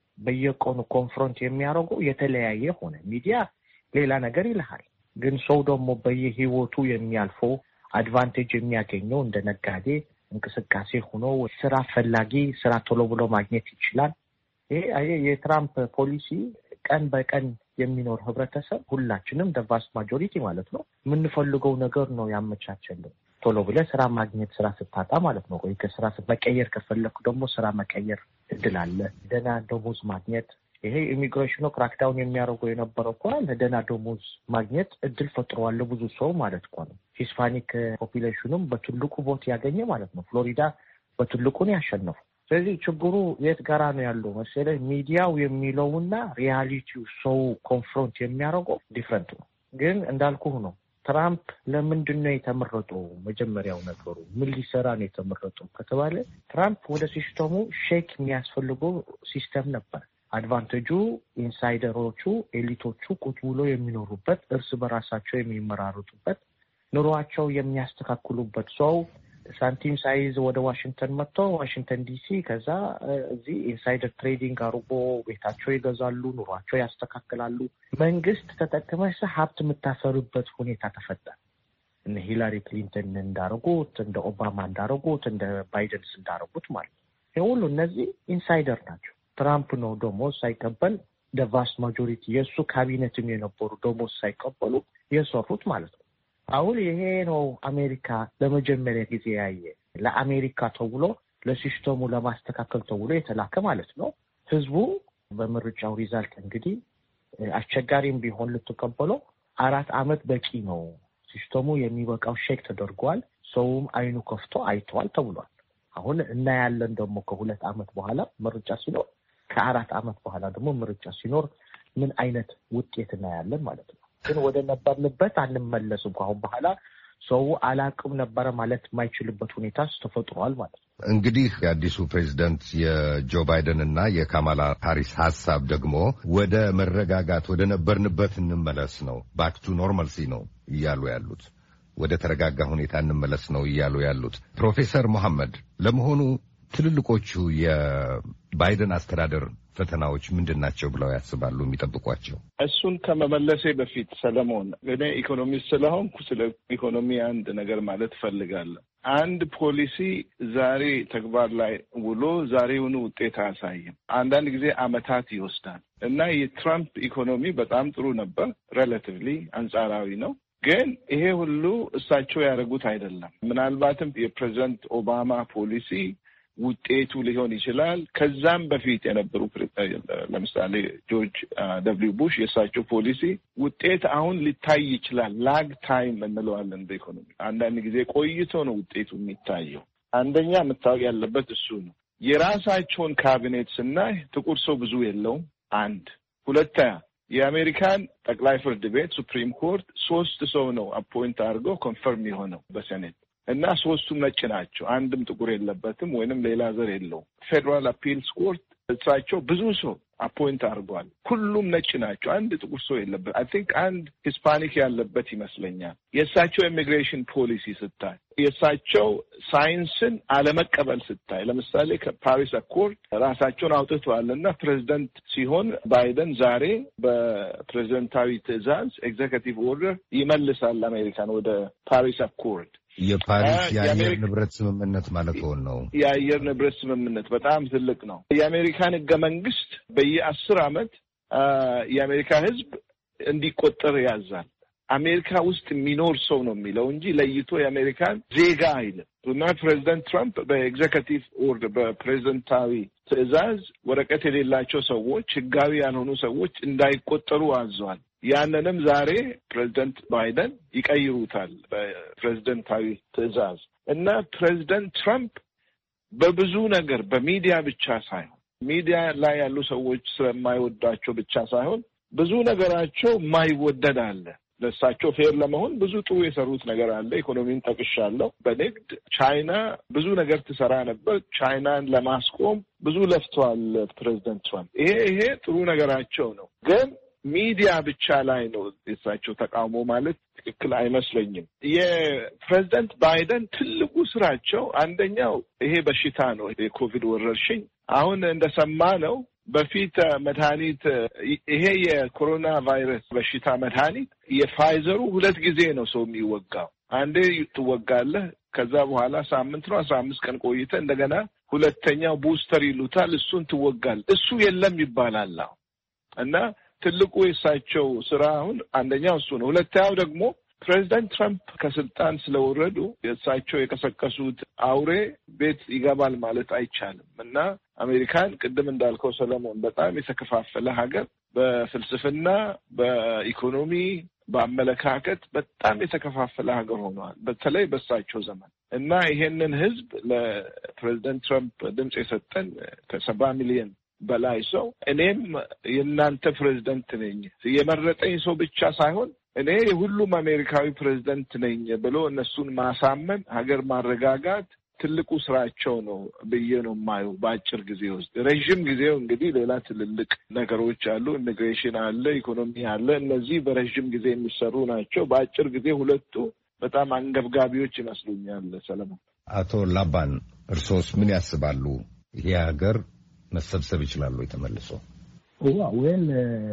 በየቀኑ ኮንፍሮንት የሚያደርገው የተለያየ ሆነ። ሚዲያ ሌላ ነገር ይልሃል፣ ግን ሰው ደግሞ በየህይወቱ የሚያልፈው አድቫንቴጅ የሚያገኘው እንደ ነጋዴ እንቅስቃሴ ሆኖ ስራ ፈላጊ ስራ ቶሎ ብሎ ማግኘት ይችላል። ይሄ የትራምፕ ፖሊሲ ቀን በቀን የሚኖር ህብረተሰብ ሁላችንም ቫስት ማጆሪቲ ማለት ነው የምንፈልገው ነገር ነው ያመቻቸልን። ቶሎ ብለህ ስራ ማግኘት ስራ ስታጣ ማለት ነው ወይ ከስራ መቀየር ከፈለኩ ደግሞ ስራ መቀየር እድል አለ። ደህና ደሞዝ ማግኘት ይሄ ኢሚግሬሽኑ ክራክዳውን የሚያደርገው የነበረው እኮ ለደህና ደሞዝ ማግኘት እድል ፈጥሯል ብዙ ሰው ማለት እኮ ነው። ሂስፓኒክ ፖፑሌሽኑም በትልቁ ቮት ያገኘ ማለት ነው። ፍሎሪዳ በትልቁ ነው ያሸነፉ። ስለዚህ ችግሩ የት ጋራ ነው ያለው መሰለህ? ሚዲያው የሚለውና ሪያሊቲው ሰው ኮንፍሮንት የሚያደርገው ዲፍረንት ነው። ግን እንዳልኩህ ነው ትራምፕ ለምንድን ነው የተመረጠው? መጀመሪያው ነገሩ ምን ሊሰራ ነው የተመረጠው ከተባለ ትራምፕ ወደ ሲስተሙ ሼክ የሚያስፈልገው ሲስተም ነበር። አድቫንቴጁ ኢንሳይደሮቹ ኤሊቶቹ ቁጭ ብሎ የሚኖሩበት እርስ በራሳቸው የሚመራሩበት ኑሯቸው የሚያስተካክሉበት ሰው ሳንቲም ሳይዝ ወደ ዋሽንግተን መጥቶ ዋሽንግተን ዲሲ ከዛ እዚህ ኢንሳይደር ትሬዲንግ አርጎ ቤታቸው ይገዛሉ፣ ኑሯቸው ያስተካክላሉ። መንግስት ተጠቅመሽ ሀብት የምታፈሩበት ሁኔታ ተፈጠረ። እነ ሂላሪ ክሊንተን እንዳረጉት፣ እንደ ኦባማ እንዳረጉት፣ እንደ ባይደንስ እንዳረጉት ማለት ነው። ሁሉ እነዚህ ኢንሳይደር ናቸው። ትራምፕ ነው ደሞዝ ሳይቀበል ቫስት ማጆሪቲ የእሱ ካቢኔትም የነበሩ ደሞዝ ሳይቀበሉ የሰሩት ማለት ነው። አሁን ይሄ ነው አሜሪካ ለመጀመሪያ ጊዜ ያየ ለአሜሪካ ተብሎ ለሲስተሙ ለማስተካከል ተብሎ የተላከ ማለት ነው። ህዝቡ በምርጫው ሪዛልት እንግዲህ አስቸጋሪም ቢሆን ልትቀበለው አራት አመት በቂ ነው። ሲስተሙ የሚበቃው ሼክ ተደርጓል። ሰውም አይኑ ከፍቶ አይቷል ተብሏል። አሁን እናያለን ደግሞ ከሁለት አመት በኋላ ምርጫ ሲኖር ከአራት አመት በኋላ ደግሞ ምርጫ ሲኖር ምን አይነት ውጤት እናያለን ማለት ነው። ግን ወደ ነበርንበት አንመለስም። ከአሁን በኋላ ሰው አላቅም ነበረ ማለት የማይችልበት ሁኔታ ተፈጥሯል ማለት ነው። እንግዲህ የአዲሱ ፕሬዚደንት የጆ ባይደን እና የካማላ ሃሪስ ሀሳብ ደግሞ ወደ መረጋጋት ወደ ነበርንበት እንመለስ ነው፣ ባክ ቱ ኖርማልሲ ነው እያሉ ያሉት። ወደ ተረጋጋ ሁኔታ እንመለስ ነው እያሉ ያሉት። ፕሮፌሰር መሐመድ ለመሆኑ ትልልቆቹ የባይደን አስተዳደር ፈተናዎች ምንድን ናቸው ብለው ያስባሉ የሚጠብቋቸው? እሱን ከመመለሴ በፊት ሰለሞን፣ እኔ ኢኮኖሚስት ስለሆንኩ ስለ ኢኮኖሚ አንድ ነገር ማለት እፈልጋለሁ። አንድ ፖሊሲ ዛሬ ተግባር ላይ ውሎ ዛሬውኑ ውጤት አያሳይም። አንዳንድ ጊዜ አመታት ይወስዳል እና የትራምፕ ኢኮኖሚ በጣም ጥሩ ነበር፣ ሬላቲቭሊ አንጻራዊ ነው። ግን ይሄ ሁሉ እሳቸው ያደረጉት አይደለም። ምናልባትም የፕሬዚደንት ኦባማ ፖሊሲ ውጤቱ ሊሆን ይችላል። ከዛም በፊት የነበሩ ለምሳሌ ጆርጅ ደብሊው ቡሽ የእሳቸው ፖሊሲ ውጤት አሁን ሊታይ ይችላል። ላግ ታይም እንለዋለን በኢኮኖሚ። አንዳንድ ጊዜ ቆይቶ ነው ውጤቱ የሚታየው። አንደኛ መታወቅ ያለበት እሱ ነው። የራሳቸውን ካቢኔት ስናይ ጥቁር ሰው ብዙ የለውም። አንድ ሁለተኛ የአሜሪካን ጠቅላይ ፍርድ ቤት ሱፕሪም ኮርት ሶስት ሰው ነው አፖይንት አድርገው ኮንፈርም የሆነው በሴኔት እና ሶስቱም ነጭ ናቸው። አንድም ጥቁር የለበትም ወይንም ሌላ ዘር የለውም። ፌዴራል አፒልስ ኮርት እሳቸው ብዙ ሰው አፖይንት አድርጓል። ሁሉም ነጭ ናቸው። አንድ ጥቁር ሰው የለበት። አይ ቲንክ አንድ ሂስፓኒክ ያለበት ይመስለኛል። የእሳቸው ኢሚግሬሽን ፖሊሲ ስታይ፣ የእሳቸው ሳይንስን አለመቀበል ስታይ፣ ለምሳሌ ከፓሪስ አኮርድ ራሳቸውን አውጥተዋል እና ፕሬዚደንት ሲሆን ባይደን ዛሬ በፕሬዚደንታዊ ትዕዛዝ ኤግዜኪቲቭ ኦርደር ይመልሳል አሜሪካን ወደ ፓሪስ አኮርድ። የፓሪስ የአየር ንብረት ስምምነት ማለት ነው። የአየር ንብረት ስምምነት በጣም ትልቅ ነው። የአሜሪካን ህገ መንግስት በየአስር አመት የአሜሪካ ህዝብ እንዲቆጠር ያዛል። አሜሪካ ውስጥ የሚኖር ሰው ነው የሚለው እንጂ ለይቶ የአሜሪካን ዜጋ አይልም። እና ፕሬዚደንት ትራምፕ በኤግዜኪቲቭ ኦርደር በፕሬዚደንታዊ ትዕዛዝ ወረቀት የሌላቸው ሰዎች፣ ህጋዊ ያልሆኑ ሰዎች እንዳይቆጠሩ አዟል። ያንንም ዛሬ ፕሬዚደንት ባይደን ይቀይሩታል በፕሬዚደንታዊ ትዕዛዝ። እና ፕሬዚደንት ትራምፕ በብዙ ነገር በሚዲያ ብቻ ሳይሆን ሚዲያ ላይ ያሉ ሰዎች ስለማይወዳቸው ብቻ ሳይሆን ብዙ ነገራቸው የማይወደድ አለ። ለእሳቸው ፌር ለመሆን ብዙ ጥሩ የሰሩት ነገር አለ። ኢኮኖሚን ጠቅሻለሁ። በንግድ ቻይና ብዙ ነገር ትሰራ ነበር። ቻይናን ለማስቆም ብዙ ለፍተዋል ፕሬዚደንት ትራምፕ። ይሄ ይሄ ጥሩ ነገራቸው ነው። ግን ሚዲያ ብቻ ላይ ነው የእሳቸው ተቃውሞ ማለት ትክክል አይመስለኝም። የፕሬዚደንት ባይደን ትልቁ ስራቸው አንደኛው ይሄ በሽታ ነው፣ የኮቪድ ወረርሽኝ። አሁን እንደሰማ ነው በፊት መድኃኒት ይሄ የኮሮና ቫይረስ በሽታ መድኃኒት የፋይዘሩ ሁለት ጊዜ ነው ሰው የሚወጋው። አንዴ ትወጋለህ፣ ከዛ በኋላ ሳምንት ነው አስራ አምስት ቀን ቆይተ እንደገና ሁለተኛው ቡስተር ይሉታል፣ እሱን ትወጋል። እሱ የለም ይባላል አሁን። እና ትልቁ የእሳቸው ስራ አሁን አንደኛው እሱ ነው። ሁለተኛው ደግሞ ፕሬዚደንት ትራምፕ ከስልጣን ስለወረዱ የእሳቸው የቀሰቀሱት አውሬ ቤት ይገባል ማለት አይቻልም። እና አሜሪካን ቅድም እንዳልከው ሰለሞን በጣም የተከፋፈለ ሀገር፣ በፍልስፍና፣ በኢኮኖሚ፣ በአመለካከት በጣም የተከፋፈለ ሀገር ሆኗል፣ በተለይ በእሳቸው ዘመን። እና ይሄንን ህዝብ ለፕሬዚደንት ትራምፕ ድምፅ የሰጠን ከሰባ ሚሊዮን በላይ ሰው እኔም የእናንተ ፕሬዚደንት ነኝ የመረጠኝ ሰው ብቻ ሳይሆን እኔ የሁሉም አሜሪካዊ ፕሬዚደንት ነኝ ብሎ እነሱን ማሳመን፣ ሀገር ማረጋጋት ትልቁ ስራቸው ነው ብዬ ነው የማየው። በአጭር ጊዜ ውስጥ ረዥም ጊዜው እንግዲህ ሌላ ትልልቅ ነገሮች አሉ። ኢሚግሬሽን አለ፣ ኢኮኖሚ አለ። እነዚህ በረዥም ጊዜ የሚሰሩ ናቸው። በአጭር ጊዜ ሁለቱ በጣም አንገብጋቢዎች ይመስሉኛል። ሰለሞን፣ አቶ ላባን እርሶስ ምን ያስባሉ? ይሄ ሀገር መሰብሰብ ይችላሉ የተመልሶ? ወል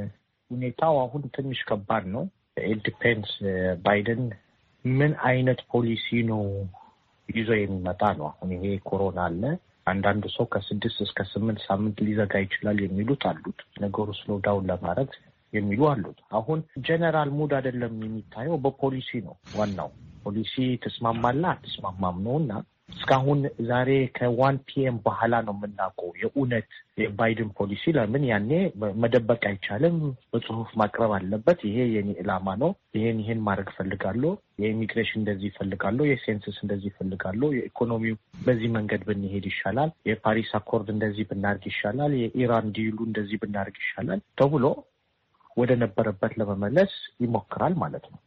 ሁኔታው አሁን ትንሽ ከባድ ነው። ኢት ዲፔንድስ ባይደን ምን አይነት ፖሊሲ ነው ይዞ የሚመጣ ነው። አሁን ይሄ ኮሮና አለ። አንዳንድ ሰው ከስድስት እስከ ስምንት ሳምንት ሊዘጋ ይችላል የሚሉት አሉት። ነገሩ ስሎ ዳውን ለማድረግ የሚሉ አሉት። አሁን ጀነራል ሙድ አይደለም የሚታየው፣ በፖሊሲ ነው። ዋናው ፖሊሲ ተስማማላ አትስማማም ነውና እስካሁን ዛሬ ከዋን ፒኤም በኋላ ነው የምናውቀው የእውነት የባይደን ፖሊሲ። ለምን ያኔ መደበቅ አይቻልም፣ በጽሁፍ ማቅረብ አለበት። ይሄ የኔ ዕላማ ነው፣ ይሄን ይሄን ማድረግ ፈልጋለሁ፣ የኢሚግሬሽን እንደዚህ ፈልጋለሁ፣ የሴንሰስ እንደዚህ ፈልጋለሁ፣ የኢኮኖሚው በዚህ መንገድ ብንሄድ ይሻላል፣ የፓሪስ አኮርድ እንደዚህ ብናርግ ይሻላል፣ የኢራን ዲሉ እንደዚህ ብናርግ ይሻላል ተብሎ ወደ ነበረበት ለመመለስ ይሞክራል ማለት ነው።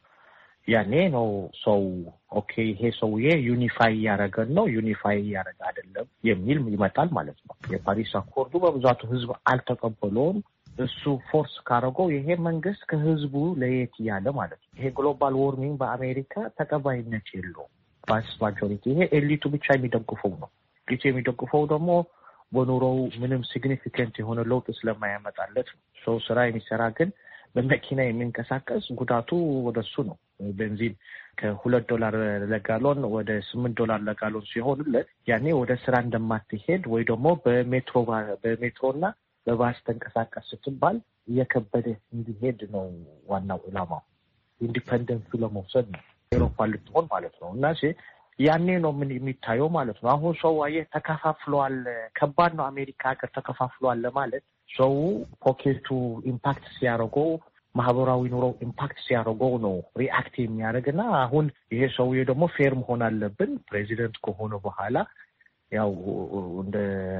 ያኔ ነው ሰው ኦኬ ይሄ ሰውዬ ዩኒፋይ ያደረገን ነው ዩኒፋይ ያደረገ አይደለም የሚል ይመጣል ማለት ነው። የፓሪስ አኮርዱ በብዛቱ ህዝብ አልተቀበለውም። እሱ ፎርስ ካረገው ይሄ መንግስት ከህዝቡ ለየት ያለ ማለት ነው። ይሄ ግሎባል ዎርሚንግ በአሜሪካ ተቀባይነት የለውም። ቫስት ማጆሪቲ ይሄ ኤሊቱ ብቻ የሚደግፈው ነው። ኤሊቱ የሚደግፈው ደግሞ በኑሮው ምንም ሲግኒፊካንት የሆነ ለውጥ ስለማያመጣለት ነው። ሰው ስራ የሚሰራ ግን በመኪና የሚንቀሳቀስ ጉዳቱ ወደሱ ነው። ቤንዚን ከሁለት ዶላር ለጋሎን ወደ ስምንት ዶላር ለጋሎን ሲሆንለት ያኔ ወደ ስራ እንደማትሄድ ወይ ደግሞ በሜትሮ በሜትሮና በባስ ተንቀሳቀስ ስትባል እየከበደ እንዲሄድ ነው ዋናው ዓላማው። ኢንዲፔንደንሱ ለመውሰድ ነው፣ አውሮፓ ልትሆን ማለት ነው። እና እሺ ያኔ ነው ምን የሚታየው ማለት ነው። አሁን ሰው አየህ ተከፋፍሏል። ከባድ ነው አሜሪካ ሀገር ተከፋፍሏል ለማለት ሰው ፖኬቱ ኢምፓክት ሲያደርገው ማህበራዊ ኑሮ ኢምፓክት ሲያደርገው ነው ሪአክት የሚያደርግና አሁን ይሄ ሰውዬ ደግሞ ፌር መሆን አለብን ፕሬዚደንት ከሆነ በኋላ ያው እንደ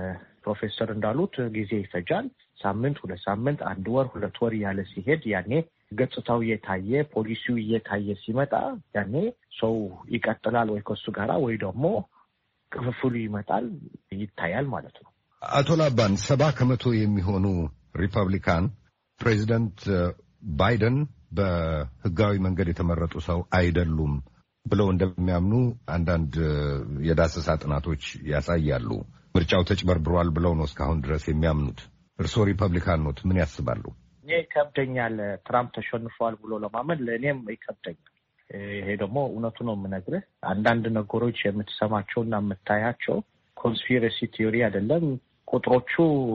ፕሮፌሰር እንዳሉት ጊዜ ይፈጃል። ሳምንት፣ ሁለት ሳምንት፣ አንድ ወር፣ ሁለት ወር ያለ ሲሄድ ያኔ ገጽታው እየታየ ፖሊሲው እየታየ ሲመጣ ያኔ ሰው ይቀጥላል ወይ ከሱ ጋራ ወይ ደግሞ ክፍፍሉ ይመጣል ይታያል ማለት ነው። አቶ ላባን ሰባ ከመቶ የሚሆኑ ሪፐብሊካን ፕሬዚደንት ባይደን በህጋዊ መንገድ የተመረጡ ሰው አይደሉም ብለው እንደሚያምኑ አንዳንድ የዳሰሳ ጥናቶች ያሳያሉ። ምርጫው ተጭበርብሯል ብለው ነው እስካሁን ድረስ የሚያምኑት። እርስዎ ሪፐብሊካን ኖት፣ ምን ያስባሉ? እኔ ይከብደኛል። ትራምፕ ተሸንፏል ብሎ ለማመን ለእኔም ይከብደኛል። ይሄ ደግሞ እውነቱ ነው የምነግርህ። አንዳንድ ነገሮች የምትሰማቸውና የምታያቸው ኮንስፒረሲ ቲዮሪ አይደለም። ቁጥሮቹ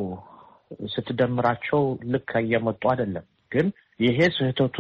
ስትደምራቸው ልክ እየመጡ አይደለም። ግን ይሄ ስህተቱ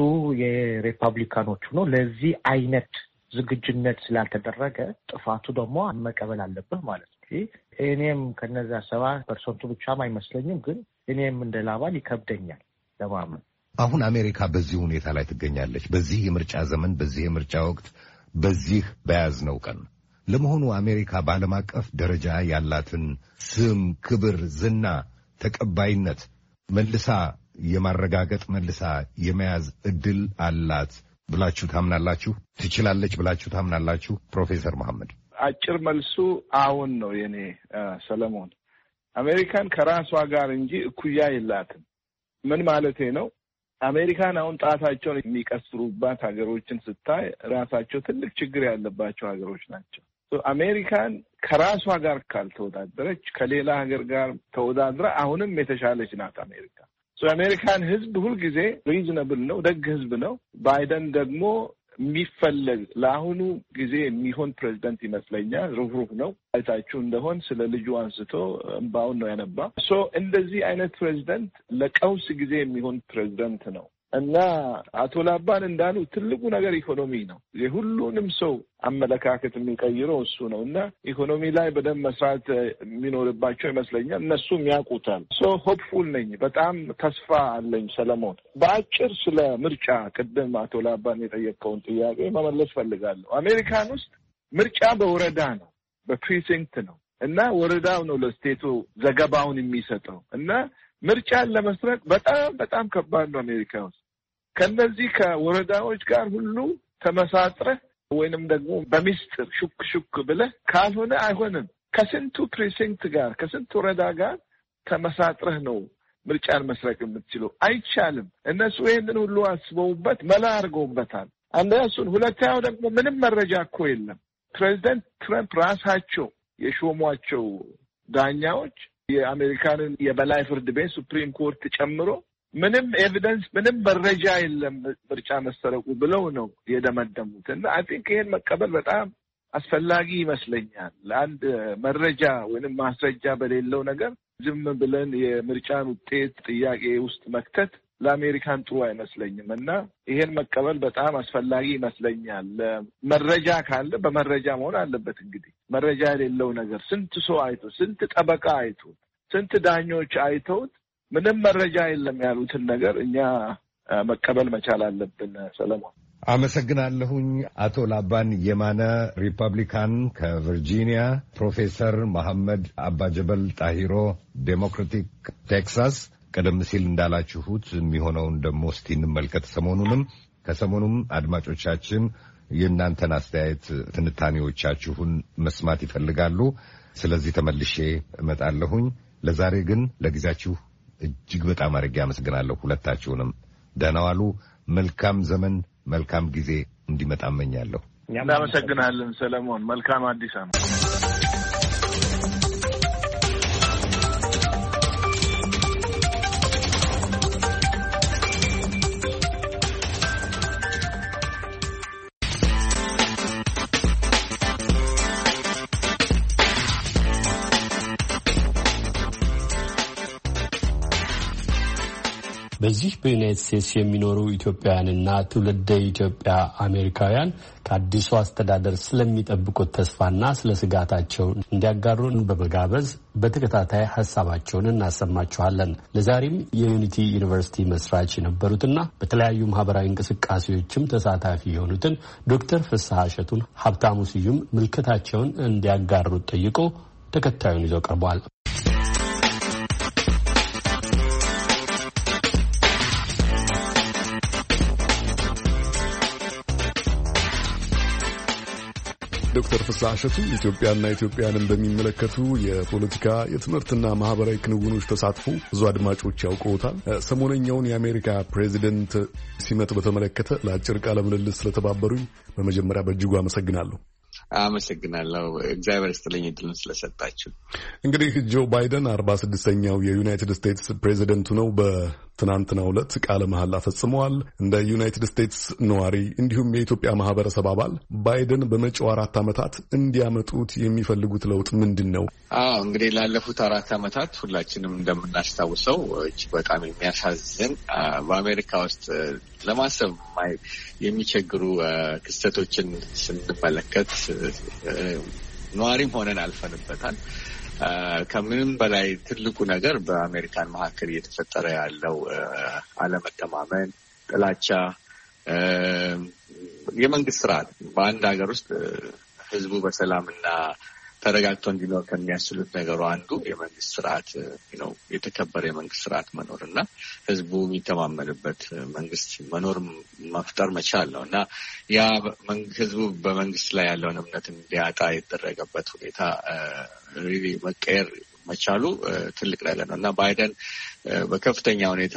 የሪፐብሊካኖቹ ነው። ለዚህ አይነት ዝግጁነት ስላልተደረገ ጥፋቱ ደግሞ መቀበል አለብህ ማለት ነው። እኔም ከነዛ ሰባ ፐርሰንቱ ብቻም አይመስለኝም። ግን እኔም እንደ ላባን ይከብደኛል ለማመን። አሁን አሜሪካ በዚህ ሁኔታ ላይ ትገኛለች። በዚህ የምርጫ ዘመን፣ በዚህ የምርጫ ወቅት፣ በዚህ በያዝነው ቀን ለመሆኑ አሜሪካ በዓለም አቀፍ ደረጃ ያላትን ስም፣ ክብር፣ ዝና፣ ተቀባይነት መልሳ የማረጋገጥ መልሳ የመያዝ እድል አላት ብላችሁ ታምናላችሁ? ትችላለች ብላችሁ ታምናላችሁ? ፕሮፌሰር መሐመድ። አጭር መልሱ አዎን ነው የኔ ሰለሞን። አሜሪካን ከራሷ ጋር እንጂ እኩያ የላትም። ምን ማለቴ ነው? አሜሪካን አሁን ጣታቸውን የሚቀስሩባት ሀገሮችን ስታይ ራሳቸው ትልቅ ችግር ያለባቸው ሀገሮች ናቸው። አሜሪካን ከራሷ ጋር ካልተወዳደረች ከሌላ ሀገር ጋር ተወዳድራ አሁንም የተሻለች ናት አሜሪካ። የአሜሪካን ሕዝብ ሁልጊዜ ሪዝነብል ነው፣ ደግ ሕዝብ ነው። ባይደን ደግሞ የሚፈለግ ለአሁኑ ጊዜ የሚሆን ፕሬዚደንት ይመስለኛል። ሩህሩህ ነው። አይታችሁ እንደሆን ስለ ልጁ አንስቶ እምባውን ነው ያነባ። ሶ እንደዚህ አይነት ፕሬዚደንት ለቀውስ ጊዜ የሚሆን ፕሬዚደንት ነው እና አቶ ላባን እንዳሉ ትልቁ ነገር ኢኮኖሚ ነው። የሁሉንም ሰው አመለካከት የሚቀይረው እሱ ነው እና ኢኮኖሚ ላይ በደንብ መስራት የሚኖርባቸው ይመስለኛል። እነሱም ያውቁታል። ሶ ሆፕፉል ነኝ። በጣም ተስፋ አለኝ ሰለሞን። በአጭር ስለ ምርጫ ቅድም አቶ ላባን የጠየቀውን ጥያቄ መመለስ ፈልጋለሁ። አሜሪካን ውስጥ ምርጫ በወረዳ ነው፣ በፕሪሲንክት ነው እና ወረዳው ነው ለስቴቱ ዘገባውን የሚሰጠው እና ምርጫን ለመስረቅ በጣም በጣም ከባድ ነው አሜሪካ ውስጥ። ከነዚህ ከወረዳዎች ጋር ሁሉ ተመሳጥረህ ወይንም ደግሞ በሚስጥር ሹክ ሹክ ብለህ ካልሆነ አይሆንም። ከስንቱ ፕሪሲንክት ጋር ከስንቱ ወረዳ ጋር ተመሳጥረህ ነው ምርጫን መስረቅ የምትችለው። አይቻልም። እነሱ ይህንን ሁሉ አስበውበት መላ አድርገውበታል። አንደኛ እሱን፣ ሁለተኛው ደግሞ ምንም መረጃ እኮ የለም። ፕሬዚደንት ትራምፕ ራሳቸው የሾሟቸው ዳኛዎች የአሜሪካንን የበላይ ፍርድ ቤት ሱፕሪም ኮርት ጨምሮ ምንም ኤቪደንስ ምንም መረጃ የለም ምርጫ መሰረቁ ብለው ነው የደመደሙት። እና አይ ቲንክ ይሄን መቀበል በጣም አስፈላጊ ይመስለኛል። ለአንድ መረጃ ወይንም ማስረጃ በሌለው ነገር ዝም ብለን የምርጫን ውጤት ጥያቄ ውስጥ መክተት ለአሜሪካን ጥሩ አይመስለኝም እና ይሄን መቀበል በጣም አስፈላጊ ይመስለኛል። መረጃ ካለ በመረጃ መሆን አለበት። እንግዲህ መረጃ የሌለው ነገር ስንት ሰው አይቶ፣ ስንት ጠበቃ አይቶ፣ ስንት ዳኞች አይተውት ምንም መረጃ የለም ያሉትን ነገር እኛ መቀበል መቻል አለብን። ሰለሞን አመሰግናለሁኝ። አቶ ላባን የማነ ሪፐብሊካን ከቨርጂኒያ፣ ፕሮፌሰር መሐመድ አባጀበል ጣሂሮ ዴሞክራቲክ ቴክሳስ። ቀደም ሲል እንዳላችሁት የሚሆነውን ደግሞ እስቲ እንመልከት። ሰሞኑንም ከሰሞኑም አድማጮቻችን የእናንተን አስተያየት ትንታኔዎቻችሁን መስማት ይፈልጋሉ። ስለዚህ ተመልሼ እመጣለሁኝ። ለዛሬ ግን ለጊዜያችሁ እጅግ በጣም አድርጌ አመሰግናለሁ ሁለታችሁንም። ደህና ዋሉ። መልካም ዘመን፣ መልካም ጊዜ እንዲመጣ እመኛለሁ። እናመሰግናለን ሰለሞን። መልካም አዲስ ዓመት። በዚህ በዩናይትድ ስቴትስ የሚኖሩ ኢትዮጵያውያንና ትውልደ ኢትዮጵያ አሜሪካውያን ከአዲሱ አስተዳደር ስለሚጠብቁት ተስፋና ስለ ስጋታቸው እንዲያጋሩን በመጋበዝ በተከታታይ ሀሳባቸውን እናሰማችኋለን። ለዛሬም የዩኒቲ ዩኒቨርሲቲ መስራች የነበሩትና በተለያዩ ማህበራዊ እንቅስቃሴዎችም ተሳታፊ የሆኑትን ዶክተር ፍስሐ እሸቱን ሀብታሙ ስዩም ምልከታቸውን እንዲያጋሩት ጠይቆ ተከታዩን ይዘው ቀርቧል። ዶክተር ፍስሐ እሸቱ ኢትዮጵያና ኢትዮጵያንን በሚመለከቱ የፖለቲካ የትምህርትና ማህበራዊ ክንውኖች ተሳትፎ ብዙ አድማጮች ያውቀውታል። ሰሞነኛውን የአሜሪካ ፕሬዚደንት ሲመት በተመለከተ ለአጭር ቃለ ምልልስ ስለተባበሩኝ በመጀመሪያ በእጅጉ አመሰግናለሁ። አመሰግናለሁ። እግዚአብሔር ይስጥልኝ እድሉን ስለሰጣችሁ። እንግዲህ ጆ ባይደን አርባ ስድስተኛው የዩናይትድ ስቴትስ ፕሬዚደንቱ ነው። በትናንትናው ዕለት ቃለ መሐላ ፈጽመዋል። እንደ ዩናይትድ ስቴትስ ነዋሪ እንዲሁም የኢትዮጵያ ማህበረሰብ አባል ባይደን በመጪው አራት ዓመታት እንዲያመጡት የሚፈልጉት ለውጥ ምንድን ነው? አዎ እንግዲህ ላለፉት አራት ዓመታት ሁላችንም እንደምናስታውሰው እጅግ በጣም የሚያሳዝን በአሜሪካ ውስጥ ለማሰብ የሚቸግሩ ክስተቶችን ስንመለከት ነዋሪም ሆነን አልፈንበታል። ከምንም በላይ ትልቁ ነገር በአሜሪካን መካከል እየተፈጠረ ያለው አለመተማመን፣ ጥላቻ፣ የመንግስት ስርዓት በአንድ ሀገር ውስጥ ህዝቡ በሰላምና ተረጋግቶ እንዲኖር ከሚያስችሉት ነገሩ አንዱ የመንግስት ስርዓት ነው። የተከበረ የመንግስት ስርዓት መኖር እና ህዝቡ የሚተማመንበት መንግስት መኖር መፍጠር መቻል ነው እና ያ ህዝቡ በመንግስት ላይ ያለውን እምነት እንዲያጣ የተደረገበት ሁኔታ መቀየር መቻሉ ትልቅ ነገር ነው እና ባይደን በከፍተኛ ሁኔታ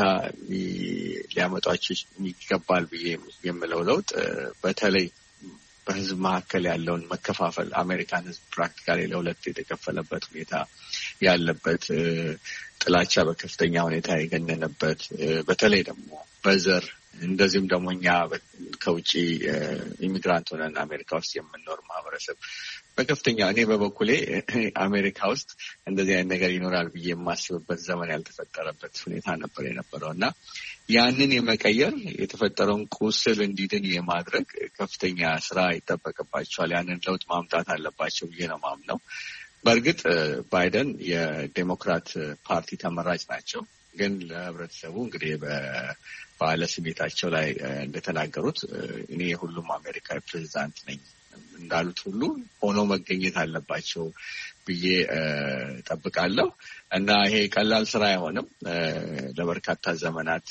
ሊያመጧቸው ይገባል ብዬ የምለው ለውጥ በተለይ በህዝብ መካከል ያለውን መከፋፈል አሜሪካን ህዝብ ፕራክቲካሊ ለሁለት የተከፈለበት ሁኔታ ያለበት፣ ጥላቻ በከፍተኛ ሁኔታ የገነነበት፣ በተለይ ደግሞ በዘር እንደዚሁም ደግሞ እኛ ከውጭ ኢሚግራንት ሆነን አሜሪካ ውስጥ የምንኖር ማህበረሰብ በከፍተኛ እኔ በበኩሌ አሜሪካ ውስጥ እንደዚህ አይነት ነገር ይኖራል ብዬ የማስብበት ዘመን ያልተፈጠረበት ሁኔታ ነበር የነበረው እና ያንን የመቀየር የተፈጠረውን ቁስል እንዲድን የማድረግ ከፍተኛ ስራ ይጠበቅባቸዋል። ያንን ለውጥ ማምጣት አለባቸው ብዬ ነው ማምነው። በእርግጥ ባይደን የዴሞክራት ፓርቲ ተመራጭ ናቸው። ግን ለህብረተሰቡ እንግዲህ በባለ ስሜታቸው ላይ እንደተናገሩት እኔ የሁሉም አሜሪካዊ ፕሬዚዳንት ነኝ እንዳሉት ሁሉ ሆኖ መገኘት አለባቸው ብዬ ጠብቃለሁ እና ይሄ ቀላል ስራ አይሆንም። ለበርካታ ዘመናት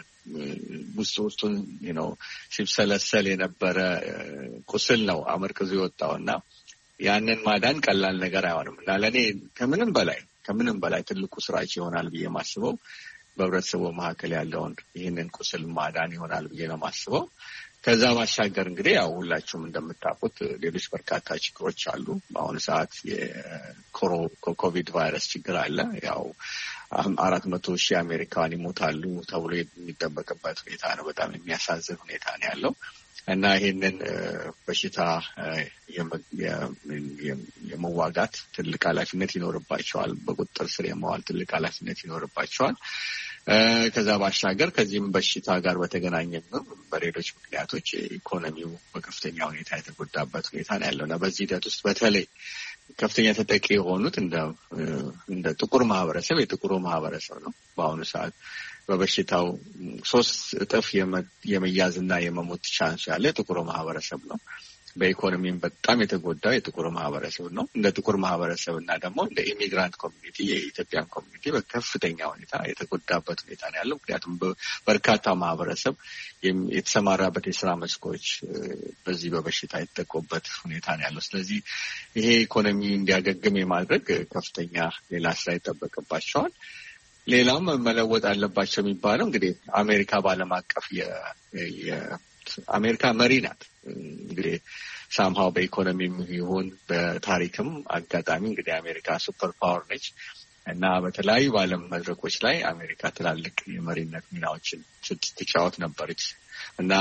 ውስጥ ውስጡን ነው ሲብሰለሰል የነበረ ቁስል ነው አመርቅዞ የወጣው እና ያንን ማዳን ቀላል ነገር አይሆንም እና ለእኔ ከምንም በላይ ከምንም በላይ ትልቁ ስራቸው ይሆናል ብዬ ማስበው በህብረተሰቡ መካከል ያለውን ይህንን ቁስል ማዳን ይሆናል ብዬ ነው ማስበው። ከዛ ባሻገር እንግዲህ ያው ሁላችሁም እንደምታውቁት ሌሎች በርካታ ችግሮች አሉ። በአሁኑ ሰዓት የኮቪድ ቫይረስ ችግር አለ። ያው አራት መቶ ሺህ አሜሪካውያን ይሞታሉ ተብሎ የሚጠበቅበት ሁኔታ ነው። በጣም የሚያሳዝን ሁኔታ ነው ያለው እና ይሄንን በሽታ የመዋጋት ትልቅ ኃላፊነት ይኖርባቸዋል። በቁጥጥር ስር የመዋል ትልቅ ኃላፊነት ይኖርባቸዋል። ከዛ ባሻገር ከዚህም በሽታ ጋር በተገናኘ በሌሎች ምክንያቶች ኢኮኖሚው በከፍተኛ ሁኔታ የተጎዳበት ሁኔታ ነው ያለውና በዚህ ሂደት ውስጥ በተለይ ከፍተኛ ተጠቂ የሆኑት እንደ እንደ ጥቁር ማህበረሰብ የጥቁሩ ማህበረሰብ ነው። በአሁኑ ሰዓት በበሽታው ሶስት እጥፍ የመያዝና የመሞት ቻንስ ያለ የጥቁሩ ማህበረሰብ ነው። በኢኮኖሚም በጣም የተጎዳው የጥቁር ማህበረሰብ ነው። እንደ ጥቁር ማህበረሰብ እና ደግሞ እንደ ኢሚግራንት ኮሚኒቲ የኢትዮጵያን ኮሚኒቲ በከፍተኛ ሁኔታ የተጎዳበት ሁኔታ ነው ያለው። ምክንያቱም በርካታ ማህበረሰብ የተሰማራበት የስራ መስኮች በዚህ በበሽታ የተጠቁበት ሁኔታ ነው ያለው። ስለዚህ ይሄ ኢኮኖሚ እንዲያገግም የማድረግ ከፍተኛ ሌላ ስራ ይጠበቅባቸዋል። ሌላም መለወጥ አለባቸው የሚባለው እንግዲህ አሜሪካ በዓለም አቀፍ የአሜሪካ መሪ ናት። እንግዲህ ሳምሃው በኢኮኖሚም ይሁን በታሪክም አጋጣሚ እንግዲህ አሜሪካ ሱፐር ፓወር ነች እና በተለያዩ በዓለም መድረኮች ላይ አሜሪካ ትላልቅ የመሪነት ሚናዎችን ስትጫወት ነበረች እና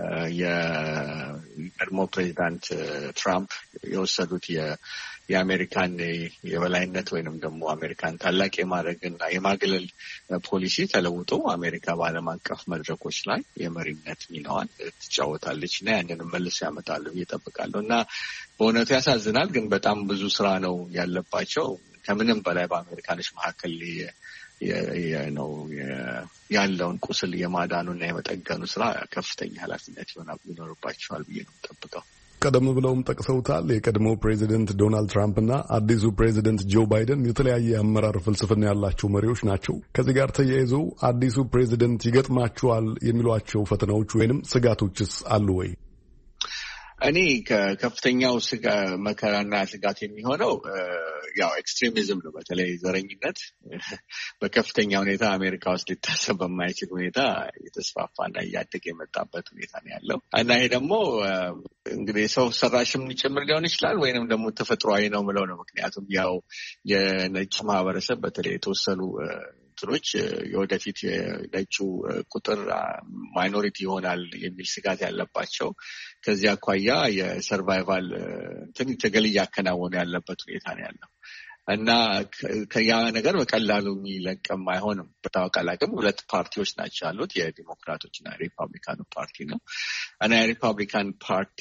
የቀድሞ ፕሬዚዳንት ትራምፕ የወሰዱት የአሜሪካን የበላይነት ወይንም ደግሞ አሜሪካን ታላቅ የማድረግና የማግለል ፖሊሲ ተለውጦ አሜሪካ በዓለም አቀፍ መድረኮች ላይ የመሪነት ሚናዋን ትጫወታለች እና ያንንም መልሶ ያመጣሉ ብዬ እጠብቃለሁ እና በእውነቱ ያሳዝናል፣ ግን በጣም ብዙ ስራ ነው ያለባቸው። ከምንም በላይ በአሜሪካኖች መካከል ነው ያለውን ቁስል የማዳኑና የመጠገኑ ስራ ከፍተኛ ኃላፊነት ይኖርባቸዋል ብዬ ነው የምጠብቀው። ቀደም ብለውም ጠቅሰውታል። የቀድሞው ፕሬዚደንት ዶናልድ ትራምፕ እና አዲሱ ፕሬዚደንት ጆ ባይደን የተለያየ የአመራር ፍልስፍና ያላቸው መሪዎች ናቸው። ከዚህ ጋር ተያይዘው አዲሱ ፕሬዚደንት ይገጥማቸዋል የሚሏቸው ፈተናዎች ወይንም ስጋቶችስ አሉ ወይ? እኔ ከከፍተኛው ስጋ መከራና ስጋት የሚሆነው ያው ኤክስትሪሚዝም ነው። በተለይ ዘረኝነት በከፍተኛ ሁኔታ አሜሪካ ውስጥ ሊታሰብ በማይችል ሁኔታ የተስፋፋና እያደገ የመጣበት ሁኔታ ነው ያለው እና ይሄ ደግሞ እንግዲህ ሰው ሰራሽም ጭምር ሊሆን ይችላል ወይንም ደግሞ ተፈጥሯዊ ነው ምለው ነው። ምክንያቱም ያው የነጭ ማህበረሰብ በተለይ የተወሰኑ እንትኖች የወደፊት የነጩ ቁጥር ማይኖሪቲ ይሆናል የሚል ስጋት ያለባቸው ከዚህ አኳያ የሰርቫይቫል እንትን ትግል እያከናወኑ ያለበት ሁኔታ ነው ያለው እና ከያ ነገር በቀላሉ የሚለቀም አይሆንም። በታወቃል አቅም ሁለት ፓርቲዎች ናቸው ያሉት፣ የዲሞክራቶች እና የሪፐብሊካኑ ፓርቲ ነው እና የሪፐብሊካን ፓርቲ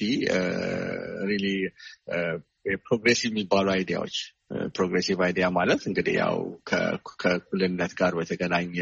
ሪሊ ፕሮግሬሲቭ የሚባሉ አይዲያዎች ፕሮግሬሲቭ አይዲያ ማለት እንግዲህ ያው ከእኩልነት ጋር በተገናኘ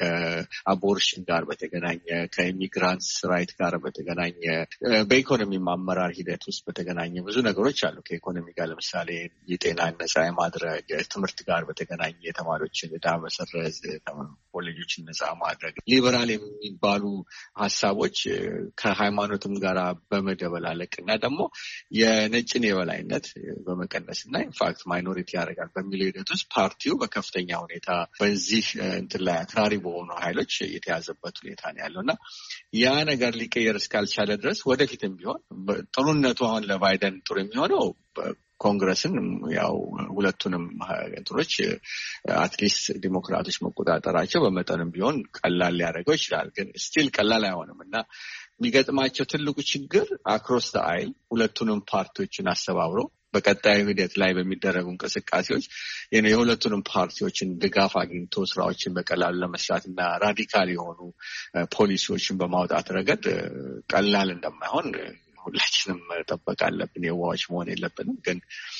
ከአቦርሽን ጋር በተገናኘ ከኢሚግራንትስ ራይት ጋር በተገናኘ በኢኮኖሚ አመራር ሂደት ውስጥ በተገናኘ ብዙ ነገሮች አሉ። ከኢኮኖሚ ጋር ለምሳሌ የጤና ነጻ የማድረግ ትምህርት ጋር በተገናኘ የተማሪዎችን ዕዳ መሰረዝ፣ ኮሌጆችን ነጻ ማድረግ፣ ሊበራል የሚባሉ ሀሳቦች ከሃይማኖትም ጋር በመደበላለቅ እና ደግሞ የነጭን የበላይነት በመቀነስ እና ኢንፋክት ማይኖሪቲ ያደርጋል በሚለው ሂደት ውስጥ ፓርቲው በከፍተኛ ሁኔታ በዚህ እንትን ላይ አክራሪ በሆኑ ኃይሎች የተያዘበት ሁኔታ ነው ያለው እና ያ ነገር ሊቀየር እስካልቻለ ድረስ ወደፊትም ቢሆን ጥሩነቱ አሁን ለባይደን ጥሩ የሚሆነው ኮንግረስን ያው ሁለቱንም እንትኖች አትሊስት ዲሞክራቶች መቆጣጠራቸው በመጠንም ቢሆን ቀላል ሊያደርገው ይችላል። ግን ስቲል ቀላል አይሆንም እና የሚገጥማቸው ትልቁ ችግር አክሮስ ዘ አይል ሁለቱንም ፓርቲዎችን አስተባብሮ በቀጣዩ ሂደት ላይ በሚደረጉ እንቅስቃሴዎች የሁለቱንም ፓርቲዎችን ድጋፍ አግኝቶ ስራዎችን በቀላሉ ለመስራት እና ራዲካል የሆኑ ፖሊሲዎችን በማውጣት ረገድ ቀላል እንደማይሆን ሁላችንም መጠበቅ አለብን። የዋዎች መሆን የለብንም። ግን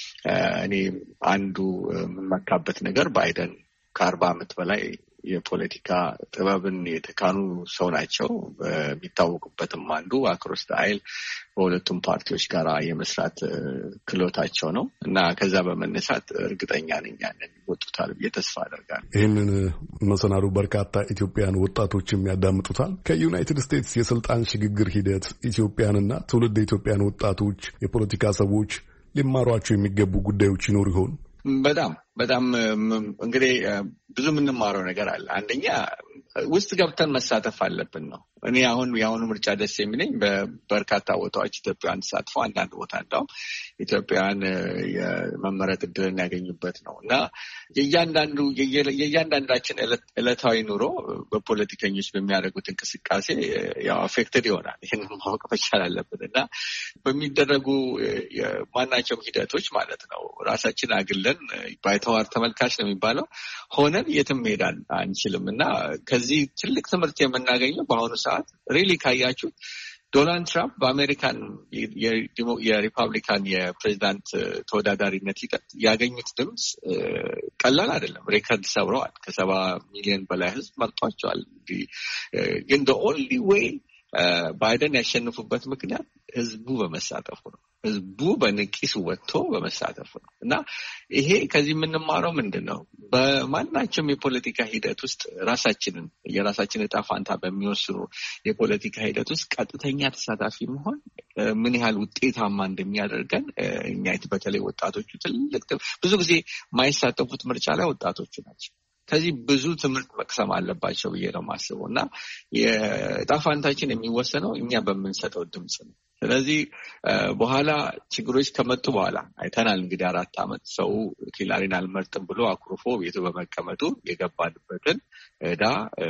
እኔ አንዱ የምመካበት ነገር ባይደን ከአርባ ዓመት በላይ የፖለቲካ ጥበብን የተካኑ ሰው ናቸው። የሚታወቁበትም አንዱ አክሮስ ዘ አይል በሁለቱም ፓርቲዎች ጋር የመስራት ክሎታቸው ነው እና ከዛ በመነሳት እርግጠኛ ነኝ ያንን ይወጡታል ብዬ ተስፋ አደርጋለሁ። ይህንን መሰናዱ በርካታ ኢትዮጵያን ወጣቶችም ያዳምጡታል። ከዩናይትድ ስቴትስ የስልጣን ሽግግር ሂደት ኢትዮጵያንና ትውልድ ኢትዮጵያን ወጣቶች፣ የፖለቲካ ሰዎች ሊማሯቸው የሚገቡ ጉዳዮች ይኖሩ ይሆን? በጣም በጣም እንግዲህ ብዙ የምንማረው ነገር አለ። አንደኛ ውስጥ ገብተን መሳተፍ አለብን ነው። እኔ አሁን የአሁኑ ምርጫ ደስ የሚለኝ በበርካታ ቦታዎች ኢትዮጵያውያን ተሳትፈው አንዳንድ ቦታ እንደውም ኢትዮጵያውያን የመመረጥ እድልን ያገኙበት ነው እና የእያንዳንዱ የእያንዳንዳችን ዕለታዊ ኑሮ በፖለቲከኞች በሚያደርጉት እንቅስቃሴ ያው አፌክትድ ይሆናል። ይህንን ማወቅ መቻል አለብን እና በሚደረጉ ማናቸውም ሂደቶች ማለት ነው ራሳችን አግለን ባይተዋር ተመልካች ነው የሚባለው ሆነን የትም መሄድ አንችልም እና ከዚህ ትልቅ ትምህርት የምናገኘው በአሁኑ ሰዓት ሪሊ ካያችሁ ዶናልድ ትራምፕ በአሜሪካን የሪፐብሊካን የፕሬዚዳንት ተወዳዳሪነት ሂደት ያገኙት ድምፅ ቀላል አይደለም። ሬከርድ ሰብረዋል። ከሰባ ሚሊዮን በላይ ህዝብ መርጧቸዋል። ግን the only way ባይደን ያሸንፉበት ምክንያት ህዝቡ በመሳተፉ ነው። ህዝቡ በንቂስ ወጥቶ በመሳተፉ ነው እና ይሄ ከዚህ የምንማረው ምንድን ነው? በማናቸውም የፖለቲካ ሂደት ውስጥ ራሳችንን የራሳችን ዕጣ ፋንታ በሚወስኑ የፖለቲካ ሂደት ውስጥ ቀጥተኛ ተሳታፊ መሆን ምን ያህል ውጤታማ እንደሚያደርገን እኛ በተለይ ወጣቶቹ ትልቅ ብዙ ጊዜ የማይሳተፉት ምርጫ ላይ ወጣቶቹ ናቸው። ከዚህ ብዙ ትምህርት መቅሰም አለባቸው ብዬ ነው የማስበው እና የዕጣ ፋንታችን የሚወሰነው እኛ በምንሰጠው ድምፅ ነው። ስለዚህ በኋላ ችግሮች ከመጡ በኋላ አይተናል። እንግዲህ አራት ዓመት ሰው ሂላሪን አልመርጥም ብሎ አኩርፎ ቤቱ በመቀመጡ የገባንበትን ዕዳ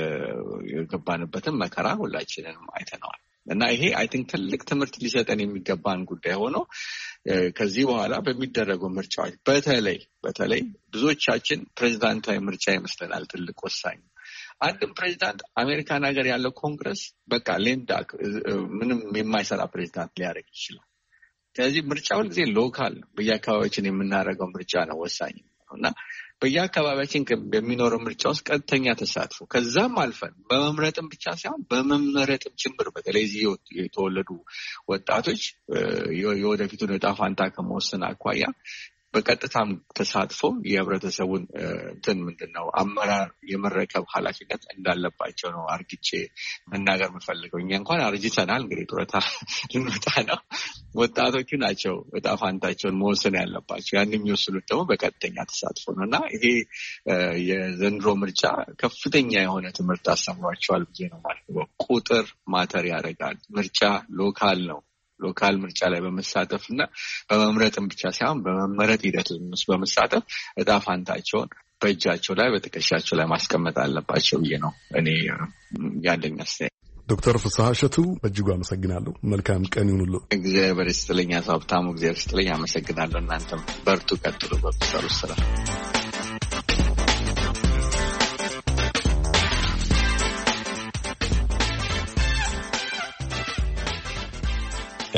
የገባንበትን መከራ ሁላችንንም አይተነዋል እና ይሄ አይ ቲንክ ትልቅ ትምህርት ሊሰጠን የሚገባን ጉዳይ ሆኖ ከዚህ በኋላ በሚደረጉ ምርጫዎች በተለይ በተለይ ብዙዎቻችን ፕሬዚዳንታዊ ምርጫ ይመስለናል ትልቅ ወሳኝ። አንድም ፕሬዚዳንት አሜሪካን ሀገር ያለው ኮንግረስ በቃ ሌንዳክ ምንም የማይሰራ ፕሬዚዳንት ሊያደርግ ይችላል። ስለዚህ ምርጫ ሁልጊዜ ሎካል በየአካባቢያችን የምናደርገው ምርጫ ነው ወሳኝ እና በየአካባቢያችን በሚኖረው ምርጫ ውስጥ ቀጥተኛ ተሳትፎ ከዛም አልፈን በመምረጥም ብቻ ሳይሆን በመመረጥም ጭምር በተለይ እዚህ የተወለዱ ወጣቶች የወደፊቱን ዕጣ ፋንታ ከመወሰን አኳያ በቀጥታም ተሳትፎ የህብረተሰቡን እንትን ምንድነው አመራር የመረከብ ኃላፊነት እንዳለባቸው ነው አርግቼ መናገር የምፈልገው። እኛ እንኳን አርጅተናል፣ እንግዲህ ጡረታ ልንወጣ ነው። ወጣቶቹ ናቸው እጣ ፋንታቸውን መወሰን ያለባቸው። ያን የሚወስኑት ደግሞ በቀጥተኛ ተሳትፎ ነው እና ይሄ የዘንድሮ ምርጫ ከፍተኛ የሆነ ትምህርት አስተምሯቸዋል ብዬ ነው ማለት ነው። ቁጥር ማተር ያደርጋል። ምርጫ ሎካል ነው። ሎካል ምርጫ ላይ በመሳተፍ እና በመምረጥም ብቻ ሳይሆን በመመረጥ ሂደት ውስጥ በመሳተፍ እጣ ፋንታቸውን በእጃቸው ላይ በትከሻቸው ላይ ማስቀመጥ አለባቸው ብዬ ነው እኔ ያለኝ አስተያየት። ዶክተር ፍስሐ እሸቱ በእጅጉ አመሰግናለሁ። መልካም ቀን ይሁንልዎ። እግዚአብሔር ይስጥልኝ። ሀብታሙ እግዚአብሔር ይስጥልኝ። አመሰግናለሁ። እናንተም በርቱ፣ ቀጥሉ በምትሰሩት ስራ።